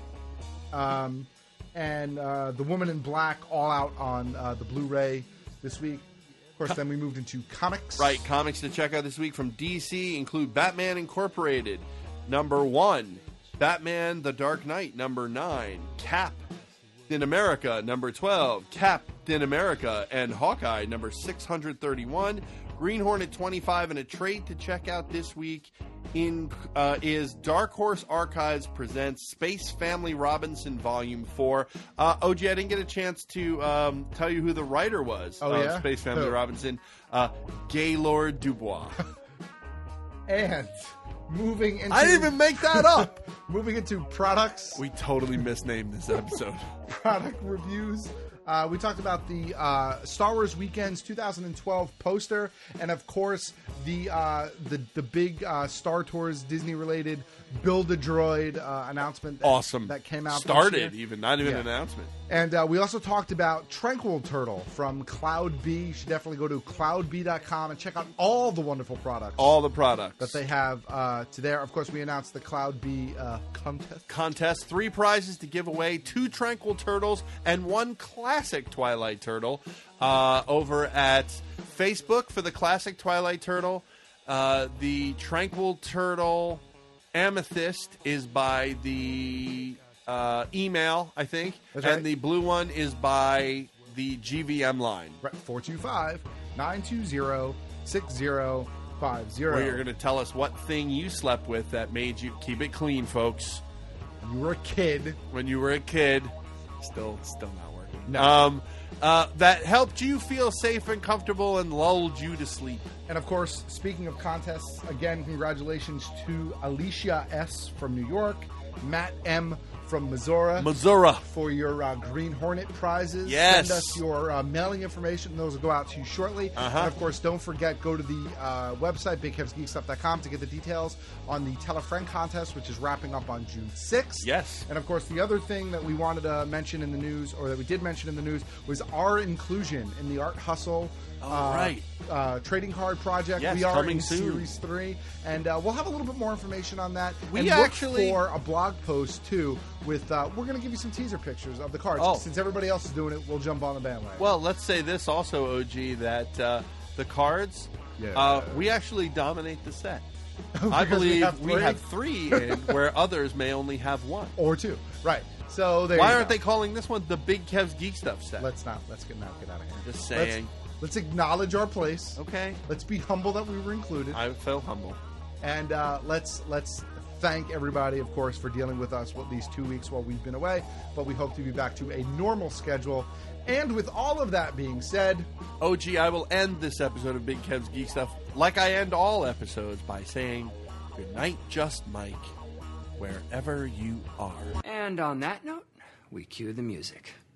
Speaker 16: and The Woman in Black, all out on the Blu-ray this week. Of course, then we moved into comics.
Speaker 15: Right, comics to check out this week from DC include Batman Incorporated, number 1. Batman The Dark Knight, number 9. Cap in America, number 12. Cap Captain America and Hawkeye number 631. Green Hornet 25, and a trade to check out this week is Dark Horse Archives presents Space Family Robinson Volume 4. OG, I didn't get a chance to tell you who the writer was of Space Family Robinson. Gaylord Dubois.
Speaker 16: And moving into...
Speaker 15: I didn't even make that up!
Speaker 16: Moving into products.
Speaker 15: We totally misnamed this episode.
Speaker 16: Product reviews. We talked about the Star Wars Weekends 2012 poster, and of course the big Star Tours Disney related Build-A-Droid announcement. That came out.
Speaker 15: Started even, not even an announcement.
Speaker 16: And we also talked about Tranquil Turtle from Cloud B. You should definitely go to cloudb.com and check out all the wonderful products.
Speaker 15: All the products
Speaker 16: that they have to there. Of course, we announced the Cloud B
Speaker 15: contest. 3 prizes to give away: 2 Tranquil Turtles and 1 Classic Twilight Turtle. Over at Facebook for the Classic Twilight Turtle. The Tranquil Turtle Amethyst is by the email, I think.
Speaker 16: That's
Speaker 15: and
Speaker 16: right.
Speaker 15: the blue one is by the GVM line.
Speaker 16: Right, 425-920-6050.
Speaker 15: Where you're going to tell us what thing you slept with that made you keep it clean, folks.
Speaker 16: When you were a kid.
Speaker 15: When you were a kid. Still not working.
Speaker 16: No.
Speaker 15: That helped you feel safe and comfortable and lulled you to sleep.
Speaker 16: And of course, speaking of contests, again, congratulations to Alicia S. from New York, Matt M. from Missouri. For your Green Hornet prizes.
Speaker 15: Yes.
Speaker 16: Send us your mailing information. Those will go out to you shortly. And of course, don't forget, go to the website, BigKevsGeekStuff.com, to get the details on the Tell a Friend contest, which is wrapping up on June 6th.
Speaker 15: Yes.
Speaker 16: And of course, the other thing that we wanted to mention in the news, or that we did mention in the news, was our inclusion in the Art Hustle trading card project.
Speaker 15: Yes,
Speaker 16: we are
Speaker 15: coming
Speaker 16: in
Speaker 15: soon.
Speaker 16: Series 3, and we'll have a little bit more information on that.
Speaker 15: We
Speaker 16: and
Speaker 15: actually
Speaker 16: look for a blog post too with we're going to give you some teaser pictures of the cards. Since everybody else is doing it, we'll jump on the bandwagon.
Speaker 15: Well, let's say this also, OG, that the cards, we actually dominate the set. I believe we have 3 in where others may only have 1
Speaker 16: or 2. Right. So
Speaker 15: why aren't they calling this one the Big Kev's Geek Stuff set?
Speaker 16: Let's get out of here.
Speaker 15: Just saying.
Speaker 16: Let's acknowledge our place.
Speaker 15: Okay.
Speaker 16: Let's be humble that we were included.
Speaker 15: I feel humble.
Speaker 16: And let's thank everybody, of course, for dealing with us these 2 weeks while we've been away. But we hope to be back to a normal schedule. And with all of that being said,
Speaker 15: OG, I will end this episode of Big Kev's Geek Stuff like I end all episodes by saying, good night, Just Mike, wherever you are.
Speaker 1: And on that note, we cue the music.